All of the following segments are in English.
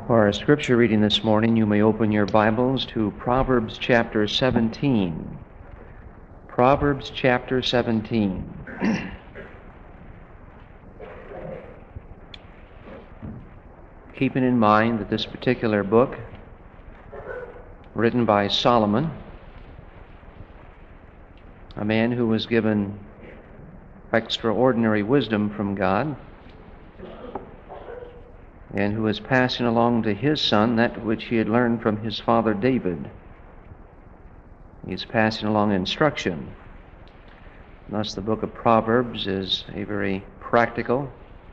For our scripture reading this morning, you may open your Bibles to Proverbs chapter 17. Proverbs chapter 17. Keeping in mind that this particular book, written by Solomon, a man who was given extraordinary wisdom from God, and who was passing along to his son that which he had learned from his father David. He's passing along instruction. Thus the book of Proverbs is a very practical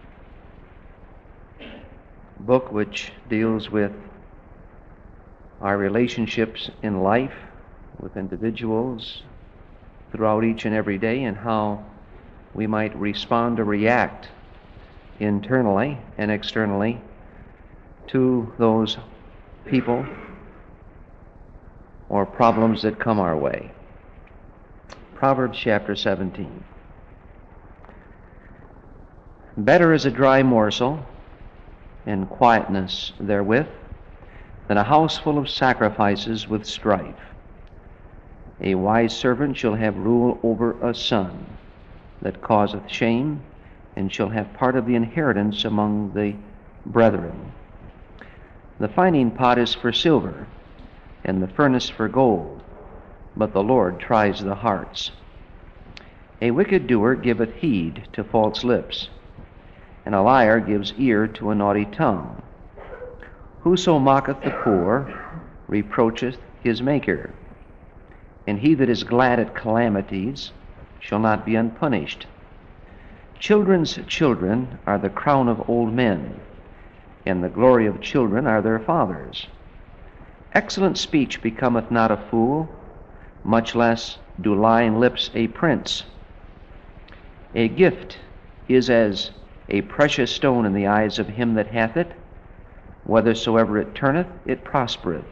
book which deals with our relationships in life with individuals throughout each and every day, and how we might respond or react internally and externally to those people or problems that come our way. Proverbs chapter 17. Better is a dry morsel and quietness therewith than a house full of sacrifices with strife. A wise servant shall have rule over a son that causeth shame, and shall have part of the inheritance among the brethren. The finding pot is for silver, and the furnace for gold, but the Lord tries the hearts. A wicked doer giveth heed to false lips, and a liar gives ear to a naughty tongue. Whoso mocketh the poor reproacheth his Maker, and he that is glad at calamities shall not be unpunished. Children's children are the crown of old men, and the glory of children are their fathers. Excellent speech becometh not a fool, much less do lying lips a prince. A gift is as a precious stone in the eyes of him that hath it. Whithersoever it turneth, it prospereth.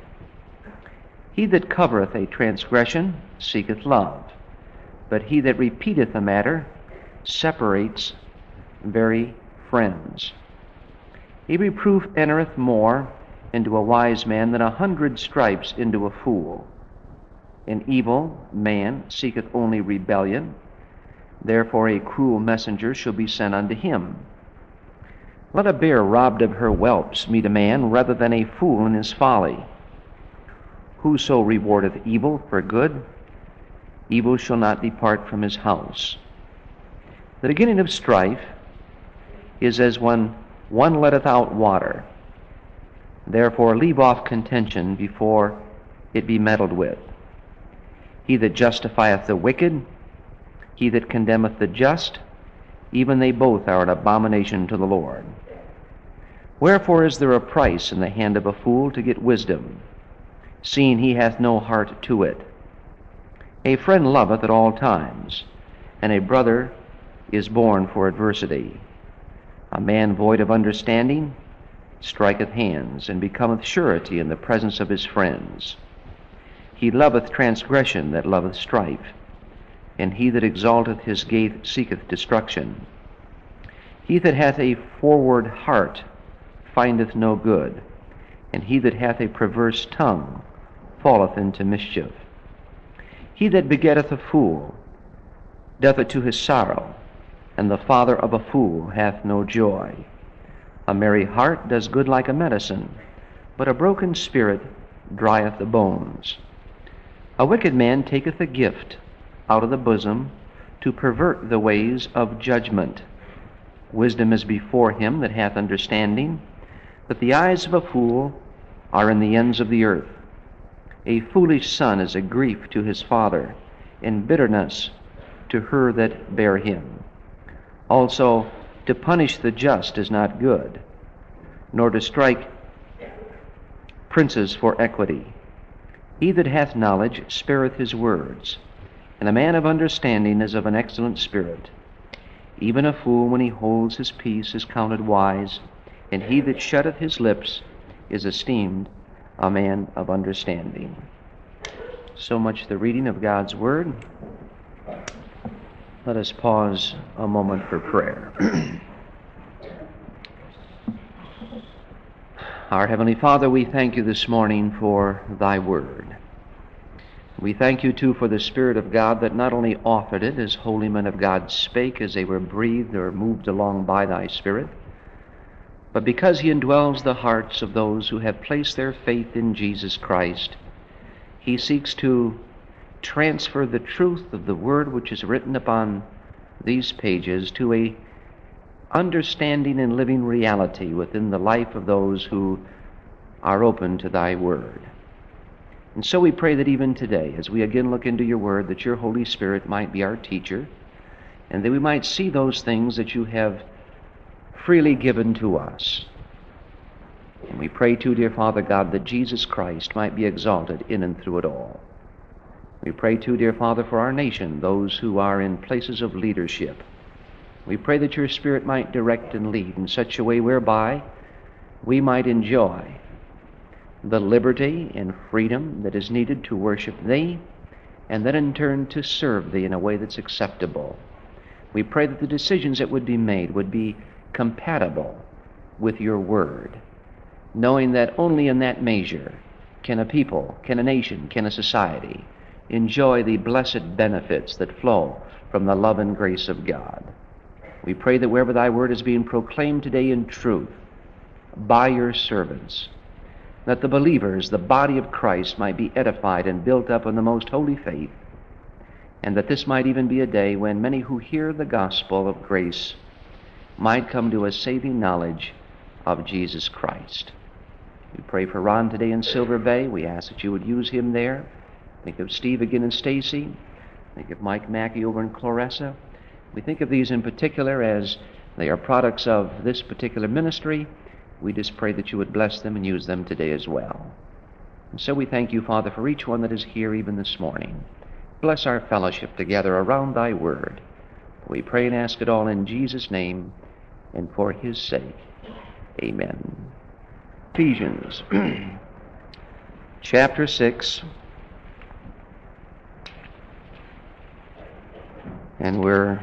He that covereth a transgression seeketh love, but he that repeateth a matter separates very friends. A reproof entereth more into a wise man than 100 stripes into a fool. An evil man seeketh only rebellion, therefore a cruel messenger shall be sent unto him. Let a bear robbed of her whelps meet a man rather than a fool in his folly. Whoso rewardeth evil for good, evil shall not depart from his house. The beginning of strife is as when one letteth out water. Therefore leave off contention before it be meddled with. He that justifieth the wicked, he that condemneth the just, even they both are an abomination to the Lord. Wherefore is there a price in the hand of a fool to get wisdom, seeing he hath no heart to it? A friend loveth at all times, and a brother is born for adversity. A man void of understanding striketh hands, and becometh surety in the presence of his friends. He loveth transgression that loveth strife, and he that exalteth his gate seeketh destruction. He that hath a forward heart findeth no good, and he that hath a perverse tongue falleth into mischief. He that begetteth a fool doth it to his sorrow, and the father of a fool hath no joy. A merry heart does good like a medicine, but a broken spirit drieth the bones. A wicked man taketh a gift out of the bosom to pervert the ways of judgment. Wisdom is before him that hath understanding, but the eyes of a fool are in the ends of the earth. A foolish son is a grief to his father, and bitterness to her that bare him. Also, to punish the just is not good, nor to strike princes for equity. He that hath knowledge spareth his words, and a man of understanding is of an excellent spirit. Even a fool, when he holds his peace, is counted wise, and he that shutteth his lips is esteemed a man of understanding. So much the reading of God's Word. Let us pause a moment for prayer. Our Heavenly Father, we thank you this morning for thy word. We thank you, too, for the Spirit of God that not only authored it, as holy men of God spake as they were breathed or moved along by thy Spirit, but because he indwells the hearts of those who have placed their faith in Jesus Christ, he seeks to transfer the truth of the word which is written upon these pages to a understanding and living reality within the life of those who are open to thy word. And so we pray that even today, as we again look into your word, that your Holy Spirit might be our teacher, and that we might see those things that you have freely given to us. And we pray too, dear Father God, that Jesus Christ might be exalted in and through it all. We pray too, dear Father, for our nation, those who are in places of leadership. We pray that your Spirit might direct and lead in such a way whereby we might enjoy the liberty and freedom that is needed to worship thee, and then in turn to serve thee in a way that's acceptable. We pray that the decisions that would be made would be compatible with your word, knowing that only in that measure can a people, can a nation, can a society enjoy the blessed benefits that flow from the love and grace of God. We pray that wherever thy word is being proclaimed today in truth by your servants, that the believers, the body of Christ, might be edified and built up in the most holy faith, and that this might even be a day when many who hear the gospel of grace might come to a saving knowledge of Jesus Christ. We pray for Ron today in Silver Bay. We ask that you would use him there. Think of Steve again in Stacy. Think of Mike Mackey over in Clarissa. We think of these in particular as they are products of this particular ministry. We just pray that you would bless them and use them today as well. And so we thank you, Father, for each one that is here even this morning. Bless our fellowship together around thy word. We pray and ask it all in Jesus' name and for his sake. Amen. Ephesians chapter 6. And we're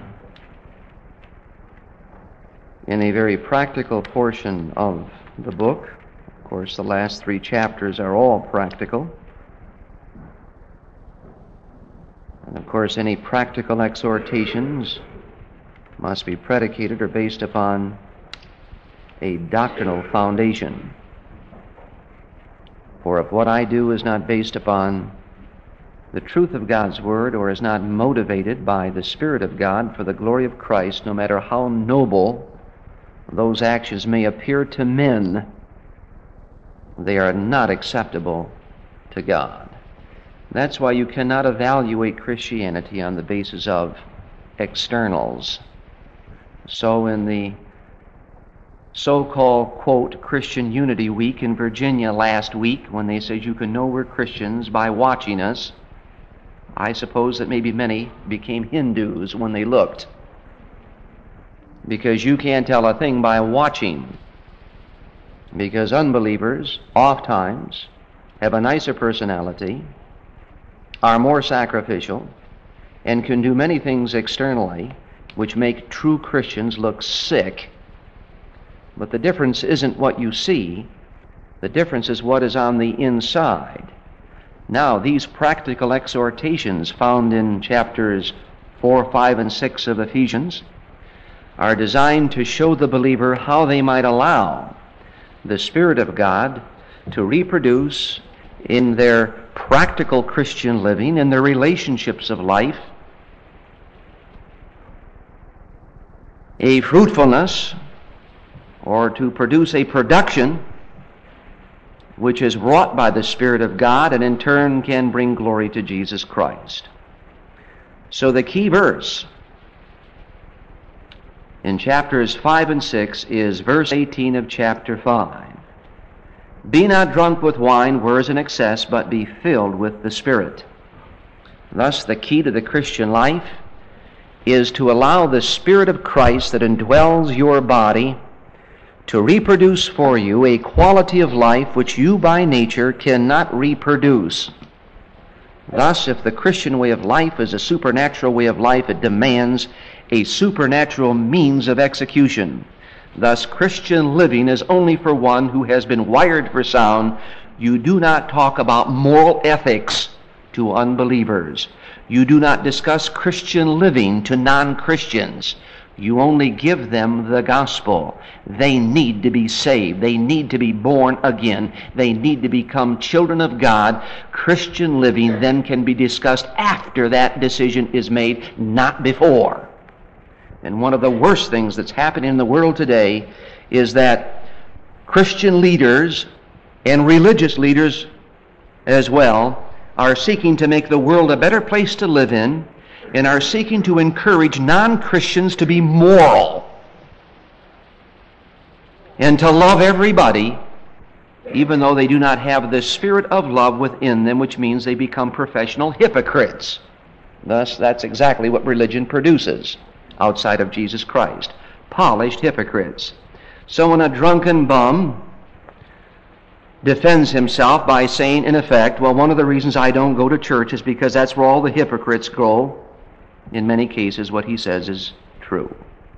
in a very practical portion of the book. Of course, the last 3 chapters are all practical. And of course, any practical exhortations must be predicated or based upon a doctrinal foundation. For if what I do is not based upon the truth of God's word, or is not motivated by the Spirit of God for the glory of Christ, no matter how noble those actions may appear to men, they are not acceptable to God. That's why you cannot evaluate Christianity on the basis of externals. So in the so-called, quote, Christian Unity Week in Virginia last week, when they said you can know we're Christians by watching us, I suppose that maybe many became Hindus when they looked, because you can't tell a thing by watching, because unbelievers oftentimes have a nicer personality, are more sacrificial, and can do many things externally which make true Christians look sick. But the difference isn't what you see, the difference is what is on the inside. Now, these practical exhortations found in chapters 4, 5, and 6 of Ephesians are designed to show the believer how they might allow the Spirit of God to reproduce in their practical Christian living, in their relationships of life, a fruitfulness, or to produce a production which is wrought by the Spirit of God and in turn can bring glory to Jesus Christ. So the key verse in chapters 5 and 6 is verse 18 of chapter 5. Be not drunk with wine, whereas in excess, but be filled with the Spirit. Thus, the key to the Christian life is to allow the Spirit of Christ that indwells your body to reproduce for you a quality of life which you by nature cannot reproduce. Thus, if the Christian way of life is a supernatural way of life, it demands a supernatural means of execution. Thus, Christian living is only for one who has been wired for sound. You do not talk about moral ethics to unbelievers. You do not discuss Christian living to non-Christians. You only give them the gospel. They need to be saved. They need to be born again. They need to become children of God. Christian living then can be discussed after that decision is made, not before. And one of the worst things that's happening in the world today is that Christian leaders and religious leaders as well are seeking to make the world a better place to live in, and are seeking to encourage non-Christians to be moral and to love everybody, even though they do not have the spirit of love within them, which means they become professional hypocrites. Thus, that's exactly what religion produces outside of Jesus Christ. Polished hypocrites. So when a drunken bum defends himself by saying, in effect, well, one of the reasons I don't go to church is because that's where all the hypocrites go, in many cases what he says is true.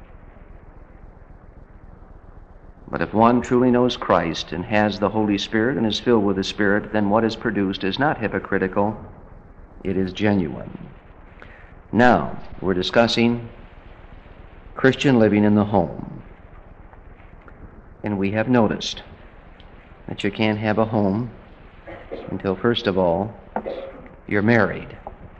But if one truly knows Christ and has the Holy Spirit and is filled with the Spirit, then what is produced is not hypocritical, it is genuine. Now, we're discussing Christian living in the home. And we have noticed that you can't have a home until, first of all, you're married.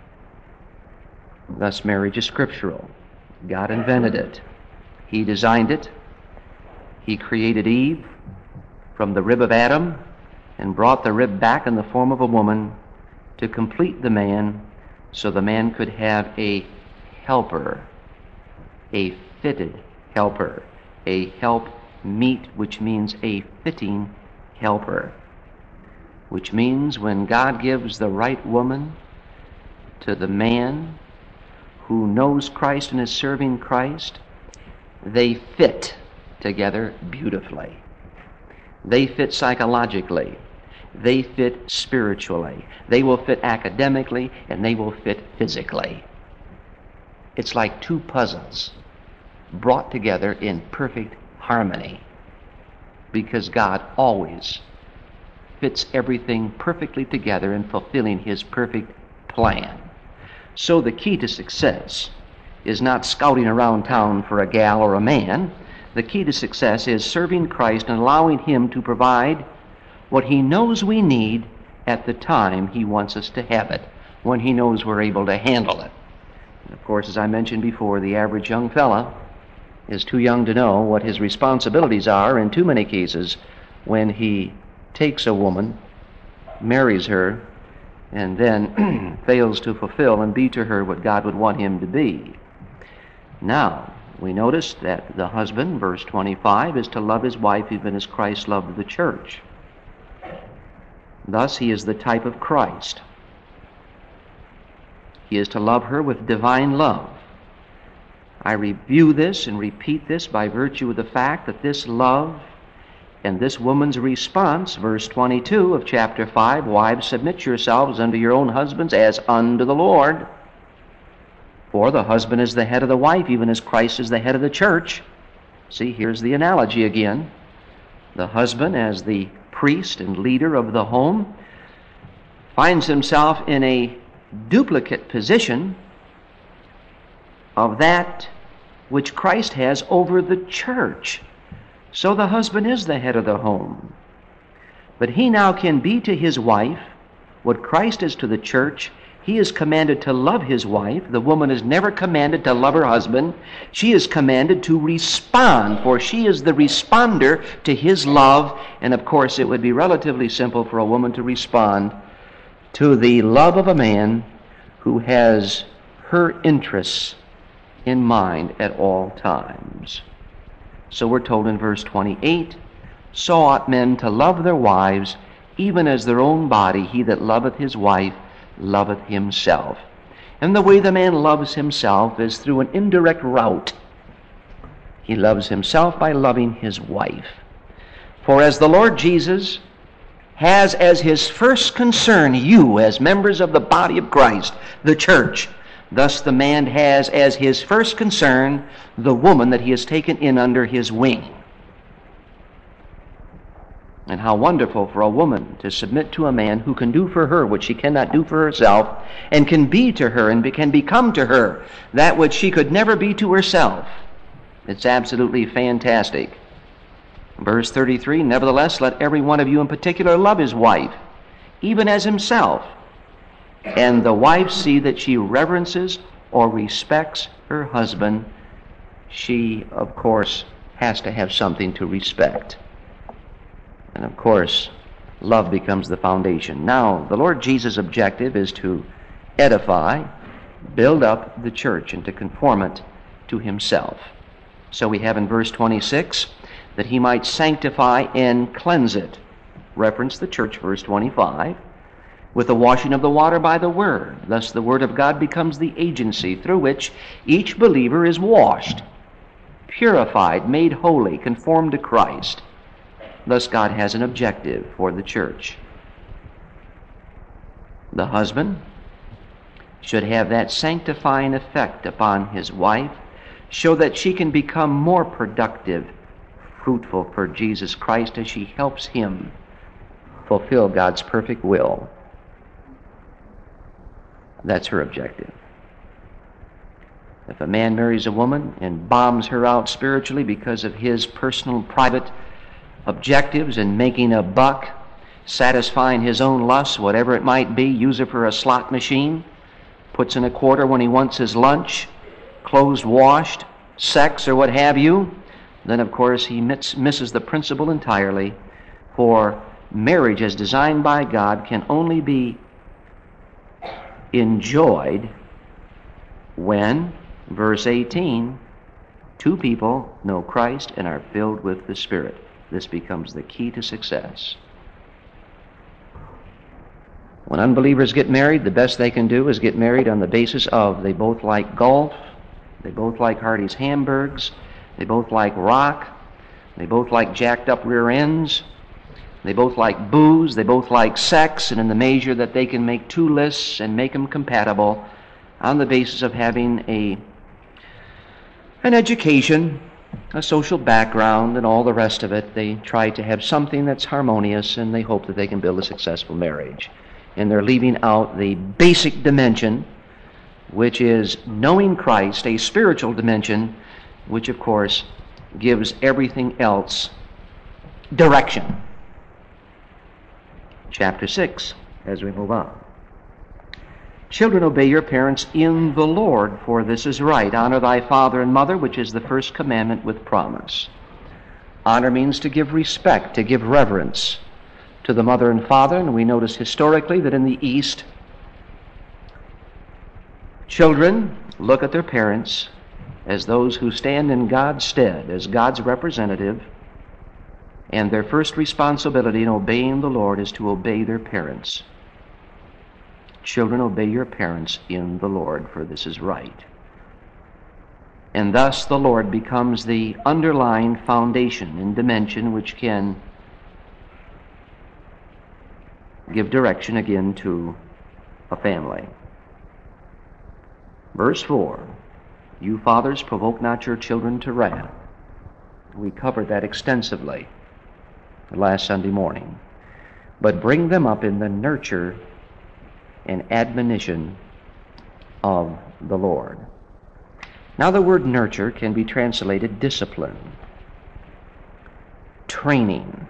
Thus, marriage is scriptural. God invented it. He designed it. He created Eve from the rib of Adam and brought the rib back in the form of a woman to complete the man, so the man could have a helper, a fitted helper, a help meet, which means a fitting helper, which means when God gives the right woman to the man who knows Christ and is serving Christ, they fit together beautifully. They fit psychologically. They fit spiritually. They will fit academically, and they will fit physically. It's like two puzzles brought together in perfect harmony, because God always fits everything perfectly together in fulfilling His perfect plan. So the key to success is not scouting around town for a gal or a man. The key to success is serving Christ and allowing Him to provide what He knows we need at the time He wants us to have it, when He knows we're able to handle it. And of course, as I mentioned before, the average young fella is too young to know what his responsibilities are in too many cases when he takes a woman, marries her, and then fails to fulfill and be to her what God would want him to be. Now, we notice that the husband, verse 25, is to love his wife even as Christ loved the church. Thus, he is the type of Christ. He is to love her with divine love. I review this and repeat this by virtue of the fact that this love and this woman's response, verse 22 of chapter 5, wives, submit yourselves unto your own husbands as unto the Lord. For the husband is the head of the wife, even as Christ is the head of the church. See, here's the analogy again. The husband, as the priest and leader of the home, finds himself in a duplicate position of that which Christ has over the church. So the husband is the head of the home. But he now can be to his wife what Christ is to the church. He is commanded to love his wife. The woman is never commanded to love her husband. She is commanded to respond, for she is the responder to his love. And of course, it would be relatively simple for a woman to respond to the love of a man who has her interests in mind at all times. So we're told in verse 28, so ought men to love their wives, even as their own body. He that loveth his wife loveth himself. And the way the man loves himself is through an indirect route. He loves himself by loving his wife. For as the Lord Jesus has as his first concern you as members of the body of Christ, the church, thus the man has as his first concern the woman that he has taken in under his wing. And how wonderful for a woman to submit to a man who can do for her what she cannot do for herself, and can be to her and can become to her that which she could never be to herself. It's absolutely fantastic. Verse 33, nevertheless, let every one of you in particular love his wife, even as himself, and the wife see that she reverences or respects her husband. She, of course, has to have something to respect. And of course, love becomes the foundation. Now, the Lord Jesus' objective is to edify, build up the church, and to conform it to himself. So we have in verse 26, that he might sanctify and cleanse it. Reference the church, verse 25, with the washing of the water by the word. Thus the word of God becomes the agency through which each believer is washed, purified, made holy, conformed to Christ. Thus God has an objective for the church. The husband should have that sanctifying effect upon his wife, so that she can become more productive, fruitful for Jesus Christ as she helps him fulfill God's perfect will. That's her objective. If a man marries a woman and bombs her out spiritually because of his personal, private objectives in making a buck, satisfying his own lusts, whatever it might be, use her for a slot machine, puts in a quarter when he wants his lunch, clothes washed, sex, or what have you, then of course he misses the principle entirely. For marriage as designed by God can only be enjoyed when, verse 18, two people know Christ and are filled with the Spirit. This becomes the key to success. When unbelievers get married, the best they can do is get married on the basis of they both like golf, they both like Hardee's hamburgers, they both like rock, they both like jacked up rear ends, they both like booze, they both like sex, and in the measure that they can make two lists and make them compatible on the basis of having an education, a social background, and all the rest of it. They try to have something that's harmonious, and they hope that they can build a successful marriage. And they're leaving out the basic dimension, which is knowing Christ, a spiritual dimension, which of course gives everything else direction. Chapter 6, as we move on. Children, obey your parents in the Lord, for this is right. Honor thy father and mother, which is the first commandment with promise. Honor means to give respect, to give reverence to the mother and father, and we notice historically that in the East, children look at their parents as those who stand in God's stead, as God's representative, and their first responsibility in obeying the Lord is to obey their parents. Children, obey your parents in the Lord, for this is right. And thus the Lord becomes the underlying foundation and dimension which can give direction again to a family. Verse 4, you fathers, provoke not your children to wrath. We covered that extensively last Sunday morning. But bring them up in the nurture and admonition of the Lord. Now the word nurture can be translated discipline, training,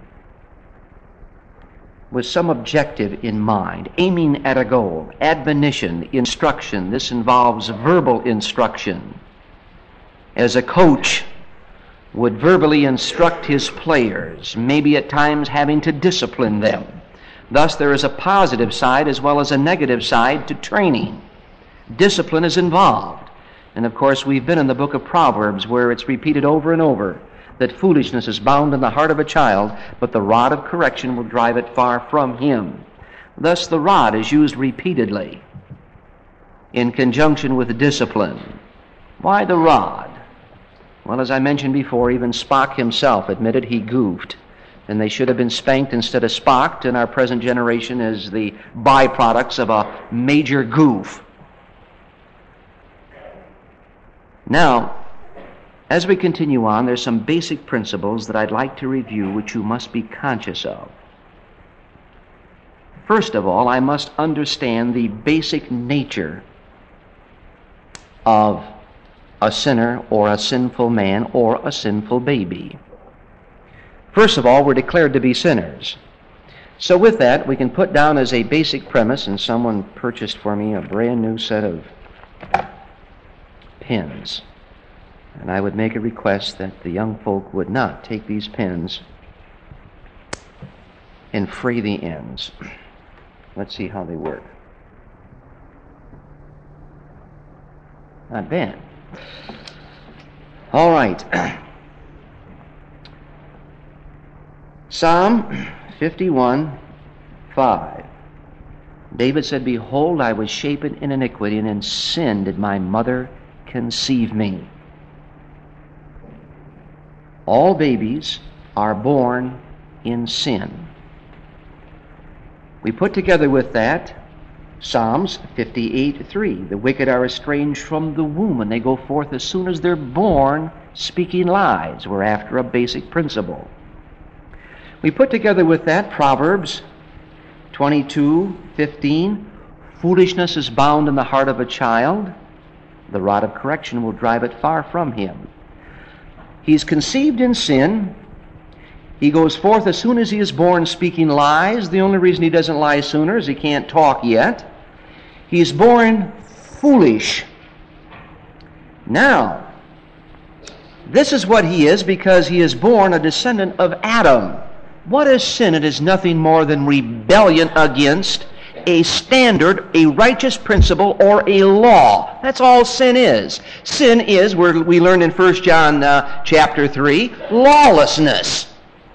with some objective in mind, aiming at a goal. Admonition, instruction. This involves verbal instruction. As a coach would verbally instruct his players, maybe at times having to discipline them. Thus there is a positive side as well as a negative side to training. Discipline is involved. And of course we've been in the book of Proverbs where it's repeated over and over that foolishness is bound in the heart of a child, but the rod of correction will drive it far from him. Thus the rod is used repeatedly in conjunction with discipline. Why the rod? Well, as I mentioned before, even Spock himself admitted he goofed, and they should have been spanked instead of spocked, and our present generation is the byproducts of a major goof. Now, As we continue on, there's some basic principles that I'd like to review which you must be conscious of. First of all, I must understand the basic nature of a sinner or a sinful man or a sinful baby. First of all, we're declared to be sinners. So with that, we can put down as a basic premise, and someone purchased for me a brand new set of pens. And I would make a request that the young folk would not take these pens and fray the ends. Let's see how they work. Not bad. All right. Psalm 51:5. David said, "Behold, I was shapen in iniquity, and in sin did my mother conceive me." All babies are born in sin. We put together with that Psalms 58:3. The wicked are estranged from the womb, and they go forth as soon as they're born, speaking lies. We're after a basic principle. We put together with that Proverbs 22:15. Foolishness is bound in the heart of a child. The rod of correction will drive it far from him. He's conceived in sin. He goes forth as soon as he is born speaking lies. The only reason he doesn't lie sooner is he can't talk yet. He's born foolish. Now, this is what he is because he is born a descendant of Adam. What is sin? It is nothing more than rebellion against a standard, a righteous principle, or a law. That's all sin is. Sin is, we learned in 1 John chapter 3, lawlessness.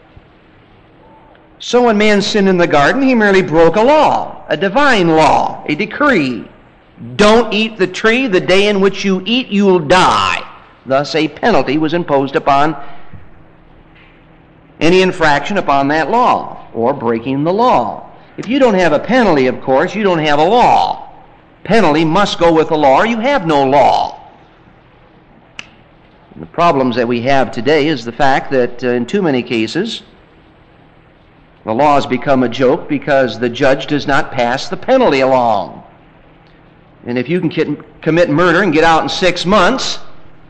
So when man sinned in the garden, he merely broke a law, a divine law, a decree. Don't eat the tree. The day in which you eat, you'll die. Thus a penalty was imposed upon any infraction upon that law, or breaking the law. If you don't have a penalty, of course, you don't have a law. Penalty must go with the law, or you have no law. And the problems that we have today is the fact that in too many cases, the law has become a joke because the judge does not pass the penalty along. And if you can commit murder and get out in 6 months,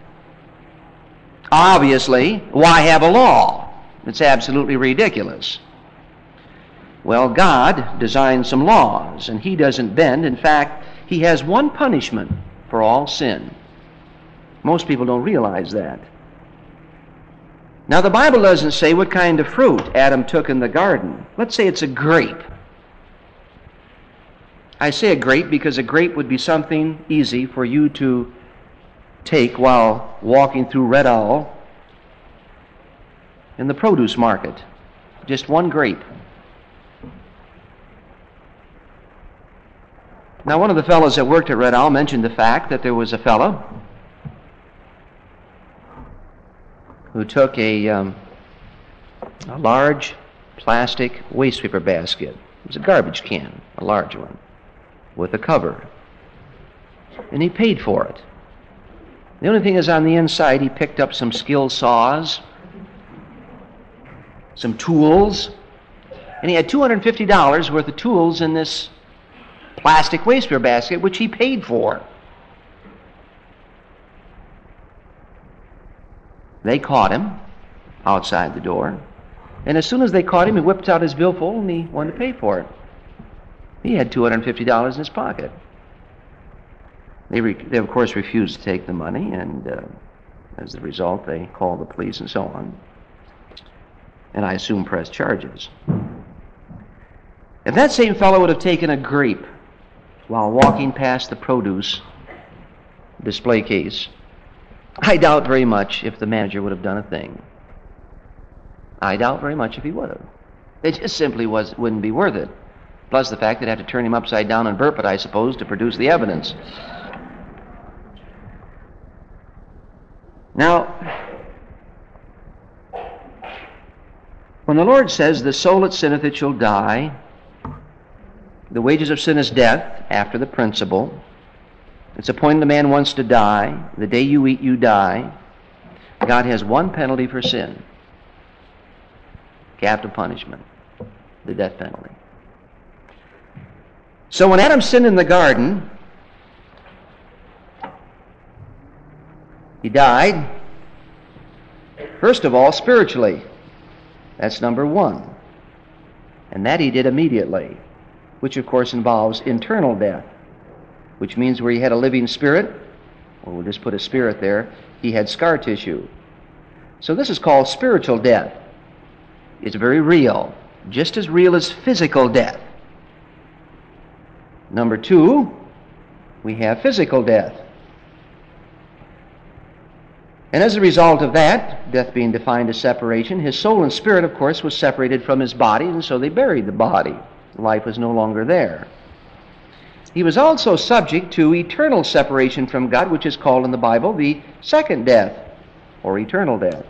obviously, why have a law? It's absolutely ridiculous. Well, God designed some laws, and he doesn't bend. In fact, he has one punishment for all sin. Most people don't realize that. Now, the Bible doesn't say what kind of fruit Adam took in the garden. Let's say it's a grape. I say a grape because a grape would be something easy for you to take while walking through Red Owl in the produce market. Just one grape. Now, one of the fellows that worked at Red Owl mentioned the fact that there was a fellow who took a large plastic waste paper basket. It was a garbage can, a large one, with a cover. And he paid for it. The only thing is, on the inside, he picked up some skill saws, some tools, and he had $250 worth of tools in this plastic waste paper basket, which he paid for. They caught him outside the door, and as soon as they caught him, he whipped out his billfold and he wanted to pay for it. He had $250 in his pocket. They of course refused to take the money, and as a result, they called the police and so on, and I assume pressed charges. If that same fellow would have taken a grape while walking past the produce display case, I doubt very much if the manager would have done a thing. I doubt very much if he would have. It just simply wouldn't be worth it. Plus the fact they'd have to turn him upside down and burp it, I suppose, to produce the evidence. Now, when the Lord says, "The soul that sinneth, it shall die," the wages of sin is death, after the principle. It's appointed a man wants to die. The day you eat, you die. God has one penalty for sin. Capital punishment. The death penalty. So when Adam sinned in the garden, he died, first of all, spiritually. That's number one. And that he did immediately, which of course involves internal death, which means where he had a living spirit, or we'll just put a spirit there, he had scar tissue. So this is called spiritual death. It's very real, just as real as physical death. Number two, we have physical death. And as a result of that, death being defined as separation, his soul and spirit, of course, was separated from his body, and so they buried the body. Life was no longer there. He was also subject to eternal separation from God, which is called in the Bible the second death, or eternal death.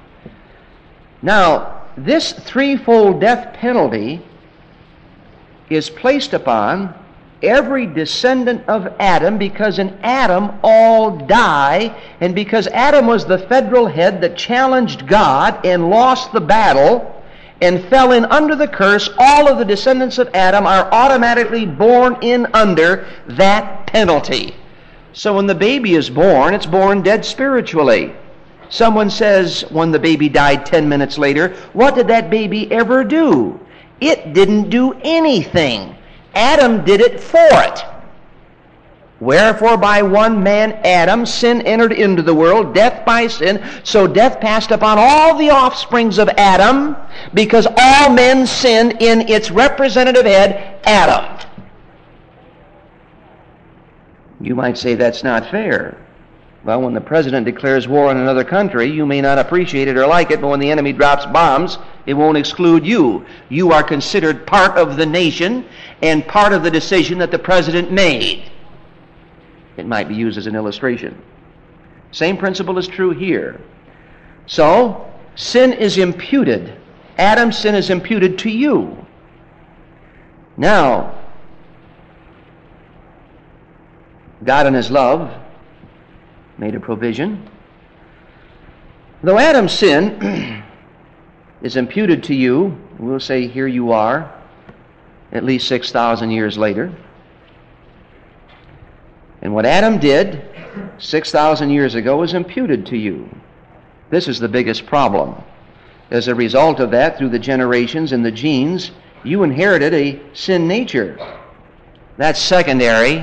Now, this threefold death penalty is placed upon every descendant of Adam, because in Adam all die, and because Adam was the federal head that challenged God and lost the battle and fell in under the curse, all of the descendants of Adam are automatically born in under that penalty. So when the baby is born, it's born dead spiritually. Someone says when the baby died 10 minutes later, what did that baby ever do? It didn't do anything. Adam did it for it. Wherefore by one man, Adam, sin entered into the world, death by sin, so death passed upon all the offsprings of Adam, because all men sinned in its representative head, Adam. You might say that's not fair. Well, when the president declares war on another country, you may not appreciate it or like it, but when the enemy drops bombs, it won't exclude you. You are considered part of the nation and part of the decision that the president made. It might be used as an illustration. Same principle is true here. So, sin is imputed. Adam's sin is imputed to you. Now, God in his love made a provision. Though Adam's sin is imputed to you, we'll say here you are, at least 6,000 years later. And what Adam did 6,000 years ago is imputed to you. This is the biggest problem. As a result of that, through the generations and the genes, you inherited a sin nature. That's secondary.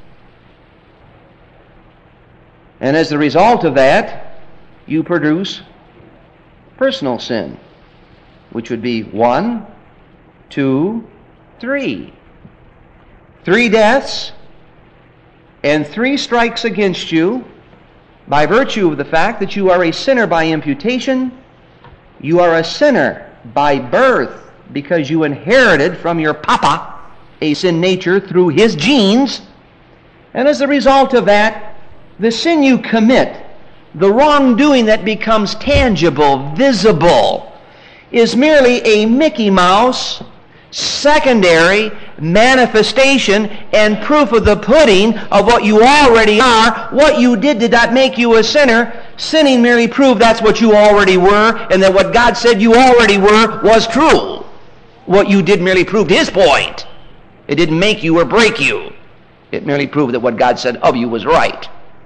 And as a result of that, you produce personal sin, which would be 1, 2, 3. 3 deaths and 3 strikes against you by virtue of the fact that you are a sinner by imputation. You are a sinner by birth because you inherited from your papa a sin nature through his genes. And as a result of that, the sin you commit, the wrongdoing that becomes tangible, visible, is merely a Mickey Mouse, secondary manifestation and proof of the pudding of what you already are. What you did not make you a sinner. Sinning merely proved that's what you already were, and that what God said you already were was true. What you did merely proved his point. It didn't make you or break you. It merely proved that what God said of you was right.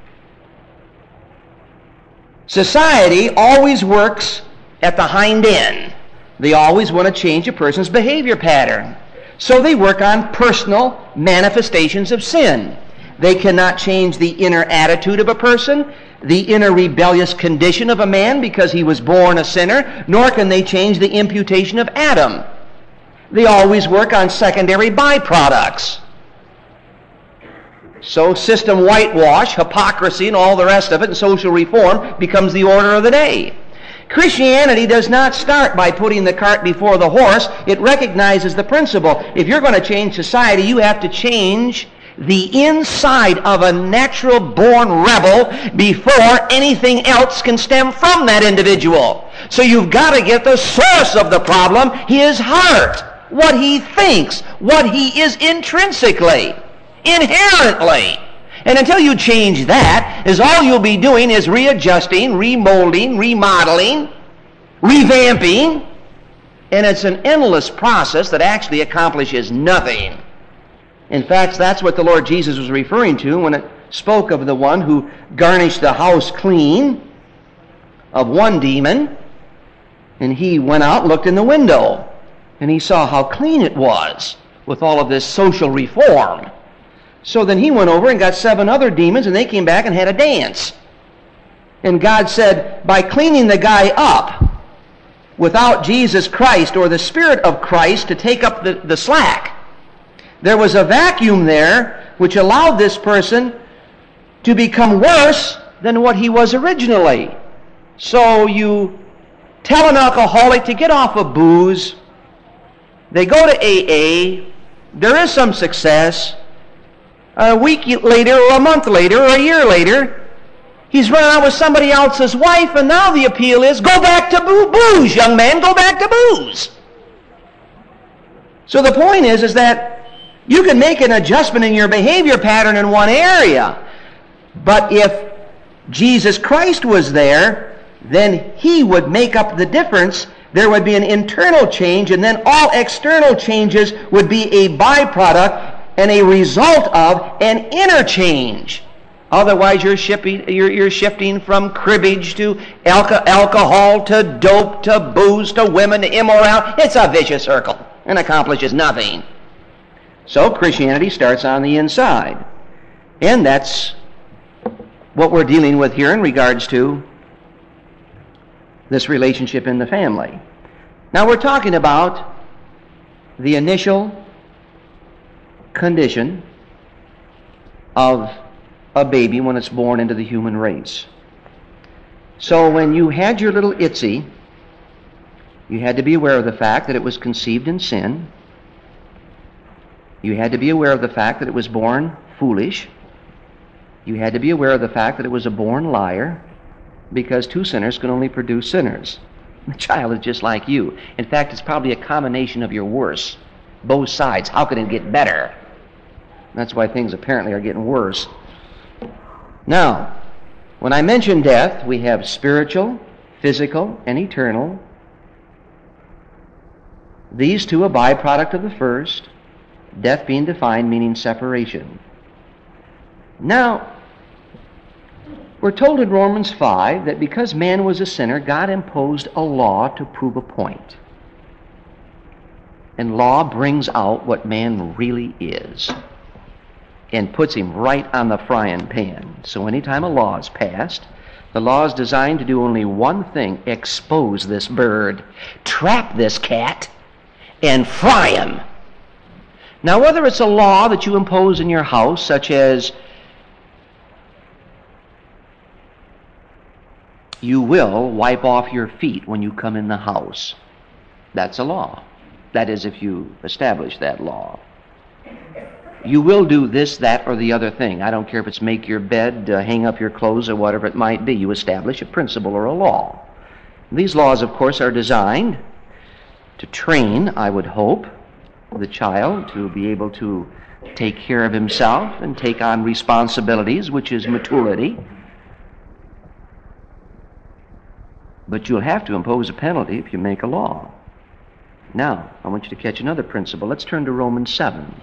Society always works at the hind end. They always want to change a person's behavior pattern. So they work on personal manifestations of sin. They cannot change the inner attitude of a person, the inner rebellious condition of a man because he was born a sinner, nor can they change the imputation of Adam. They always work on secondary byproducts. So system whitewash, hypocrisy, and all the rest of it, and social reform becomes the order of the day. Christianity does not start by putting the cart before the horse. It recognizes the principle. If you're going to change society, you have to change the inside of a natural-born rebel before anything else can stem from that individual. So you've got to get the source of the problem, his heart, what he thinks, what he is intrinsically, inherently. And until you change that, is all you'll be doing is readjusting, remolding, remodeling, revamping, and it's an endless process that actually accomplishes nothing. In fact, that's what the Lord Jesus was referring to when it spoke of the one who garnished the house clean of one demon, and he went out and looked in the window, and he saw how clean it was with all of this social reform. So then he went over and got 7 other demons, and they came back and had a dance. And God said, by cleaning the guy up without Jesus Christ or the Spirit of Christ to take up the slack, there was a vacuum there which allowed this person to become worse than what he was originally. So you tell an alcoholic to get off of booze. They go to AA. There is some success. A week later or a month later or a year later, he's running out with somebody else's wife, and now the appeal is, go back to booze, young man, go back to booze. So the point is that you can make an adjustment in your behavior pattern in one area, but if Jesus Christ was there, then he would make up the difference. There would be an internal change, and then all external changes would be a byproduct and a result of an inner change. Otherwise, you're shifting from cribbage to alcohol to dope to booze to women to immorality. It's a vicious circle and accomplishes nothing. So Christianity starts on the inside. And that's what we're dealing with here in regards to this relationship in the family. Now we're talking about the initial condition of a baby when it's born into the human race. So when you had your little Itzy, you had to be aware of the fact that it was conceived in sin. You had to be aware of the fact that it was born foolish. You had to be aware of the fact that it was a born liar, because 2 sinners can only produce sinners. The child is just like you. In fact, it's probably a combination of your worst. Both sides. How can it get better? That's why things apparently are getting worse. Now, when I mention death, we have spiritual, physical, and eternal. These two a byproduct of the first, death being defined meaning separation. Now, we're told in Romans 5 that because man was a sinner, God imposed a law to prove a point. And law brings out what man really is and puts him right on the frying pan. So anytime a law is passed, the law is designed to do only one thing: expose this bird, trap this cat, and fry him. Now, whether it's a law that you impose in your house, such as you will wipe off your feet when you come in the house, that's a law. That is, if you establish that law. You will do this, that, or the other thing. I don't care if it's make your bed, hang up your clothes, or whatever it might be. You establish a principle or a law. These laws, of course, are designed to train, I would hope, the child to be able to take care of himself and take on responsibilities, which is maturity. But you'll have to impose a penalty if you make a law. Now, I want you to catch another principle. Let's turn to Romans 7.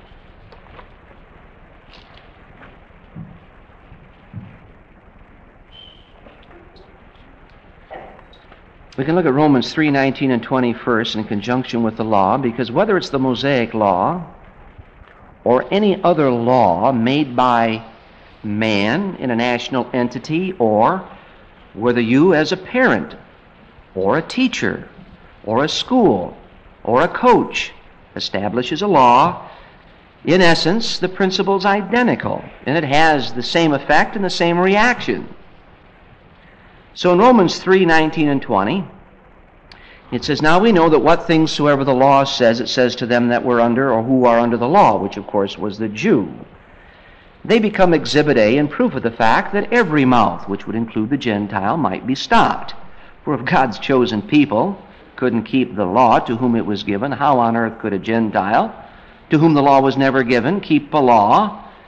We can look at Romans 3:19 and 20 first in conjunction with the law, because whether it's the Mosaic law or any other law made by man in a national entity, or whether you as a parent or a teacher or a school or a coach establishes a law, in essence, the principle is identical, and it has the same effect and the same reaction. So in Romans 3:19 and 20, it says, "Now we know that what things soever the law says, it says to them that were under, or who are under the law," which of course was the Jew. "They become exhibit A and proof of the fact that every mouth," which would include the Gentile, "might be stopped. For if God's chosen people couldn't keep the law to whom it was given, how on earth could a Gentile, to whom the law was never given, keep a law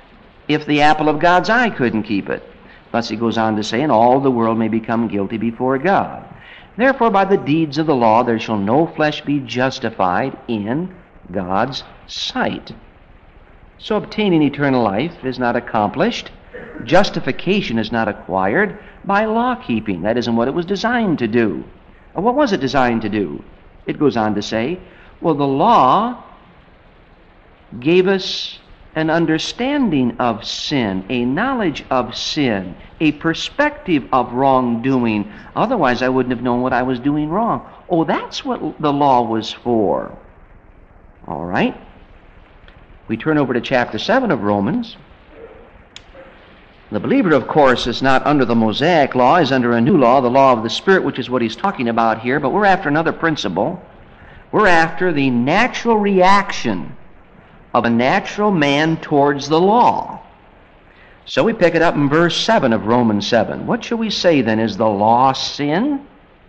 if the apple of God's eye couldn't keep it? Thus he goes on to say, and all the world may become guilty before God. Therefore by the deeds of the law there shall no flesh be justified in God's sight. So obtaining eternal life is not accomplished. Justification is not acquired by law keeping. That isn't what it was designed to do. What was it designed to do? It goes on to say, well, the law gave us an understanding of sin, a knowledge of sin, a perspective of wrongdoing. Otherwise, I wouldn't have known what I was doing wrong. Oh, that's what the law was for. All right. We turn over to chapter 7 of Romans. The believer, of course, is not under the Mosaic law, is under a new law, the law of the Spirit, which is what he's talking about here, but we're after another principle. We're after the natural reaction of a natural man towards the law. So we pick it up in verse 7 of Romans 7. What shall we say then? Is the law sin?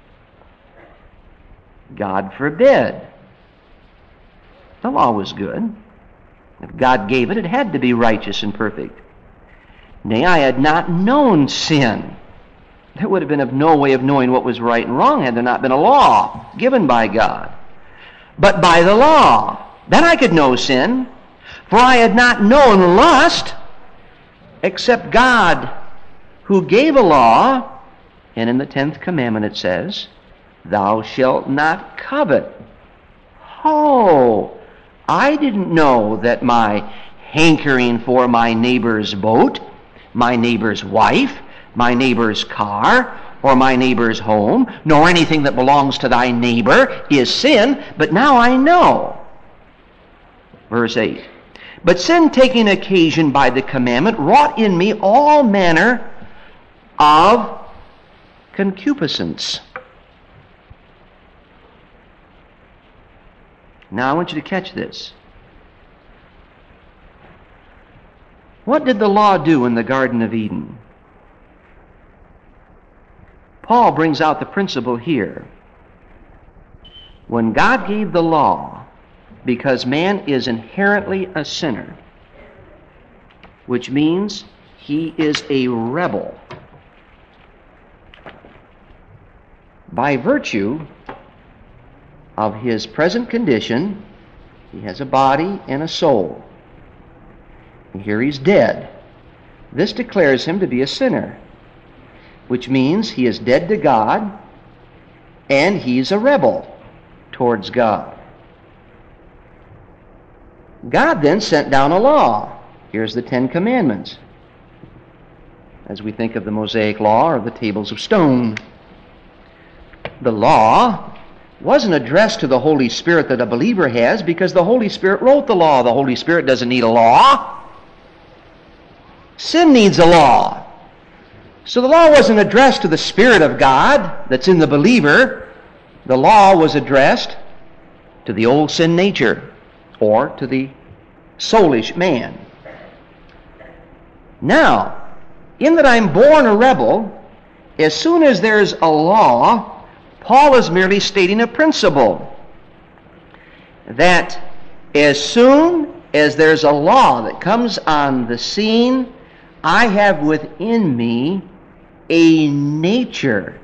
God forbid. The law was good. If God gave it, it had to be righteous and perfect. Nay, I had not known sin. There would have been of no way of knowing what was right and wrong had there not been a law given by God. But by the law, then I could know sin. For I had not known lust, except God, who gave a law. And in the 10th commandment it says, thou shalt not covet. Oh, I didn't know that my hankering for my neighbor's boat, my neighbor's wife, my neighbor's car, or my neighbor's home, nor anything that belongs to thy neighbor is sin, but now I know. Verse 8. But sin, taking occasion by the commandment, wrought in me all manner of concupiscence. Now I want you to catch this. What did the law do in the Garden of Eden? Paul brings out the principle here. When God gave the law, because man is inherently a sinner, which means he is a rebel, by virtue of his present condition, he has a body and a soul. And here he's dead. This declares him to be a sinner, which means he is dead to God and he's a rebel towards God. God then sent down a law. Here's the 10 Commandments, as we think of the Mosaic law or the tables of stone. The law wasn't addressed to the Holy Spirit that a believer has, because the Holy Spirit wrote the law. The Holy Spirit doesn't need a law. Sin needs a law. So the law wasn't addressed to the Spirit of God that's in the believer. The law was addressed to the old sin nature, or to the soulish man. Now, in that I'm born a rebel, as soon as there's a law, Paul is merely stating a principle. That as soon as there's a law that comes on the scene, I have within me a nature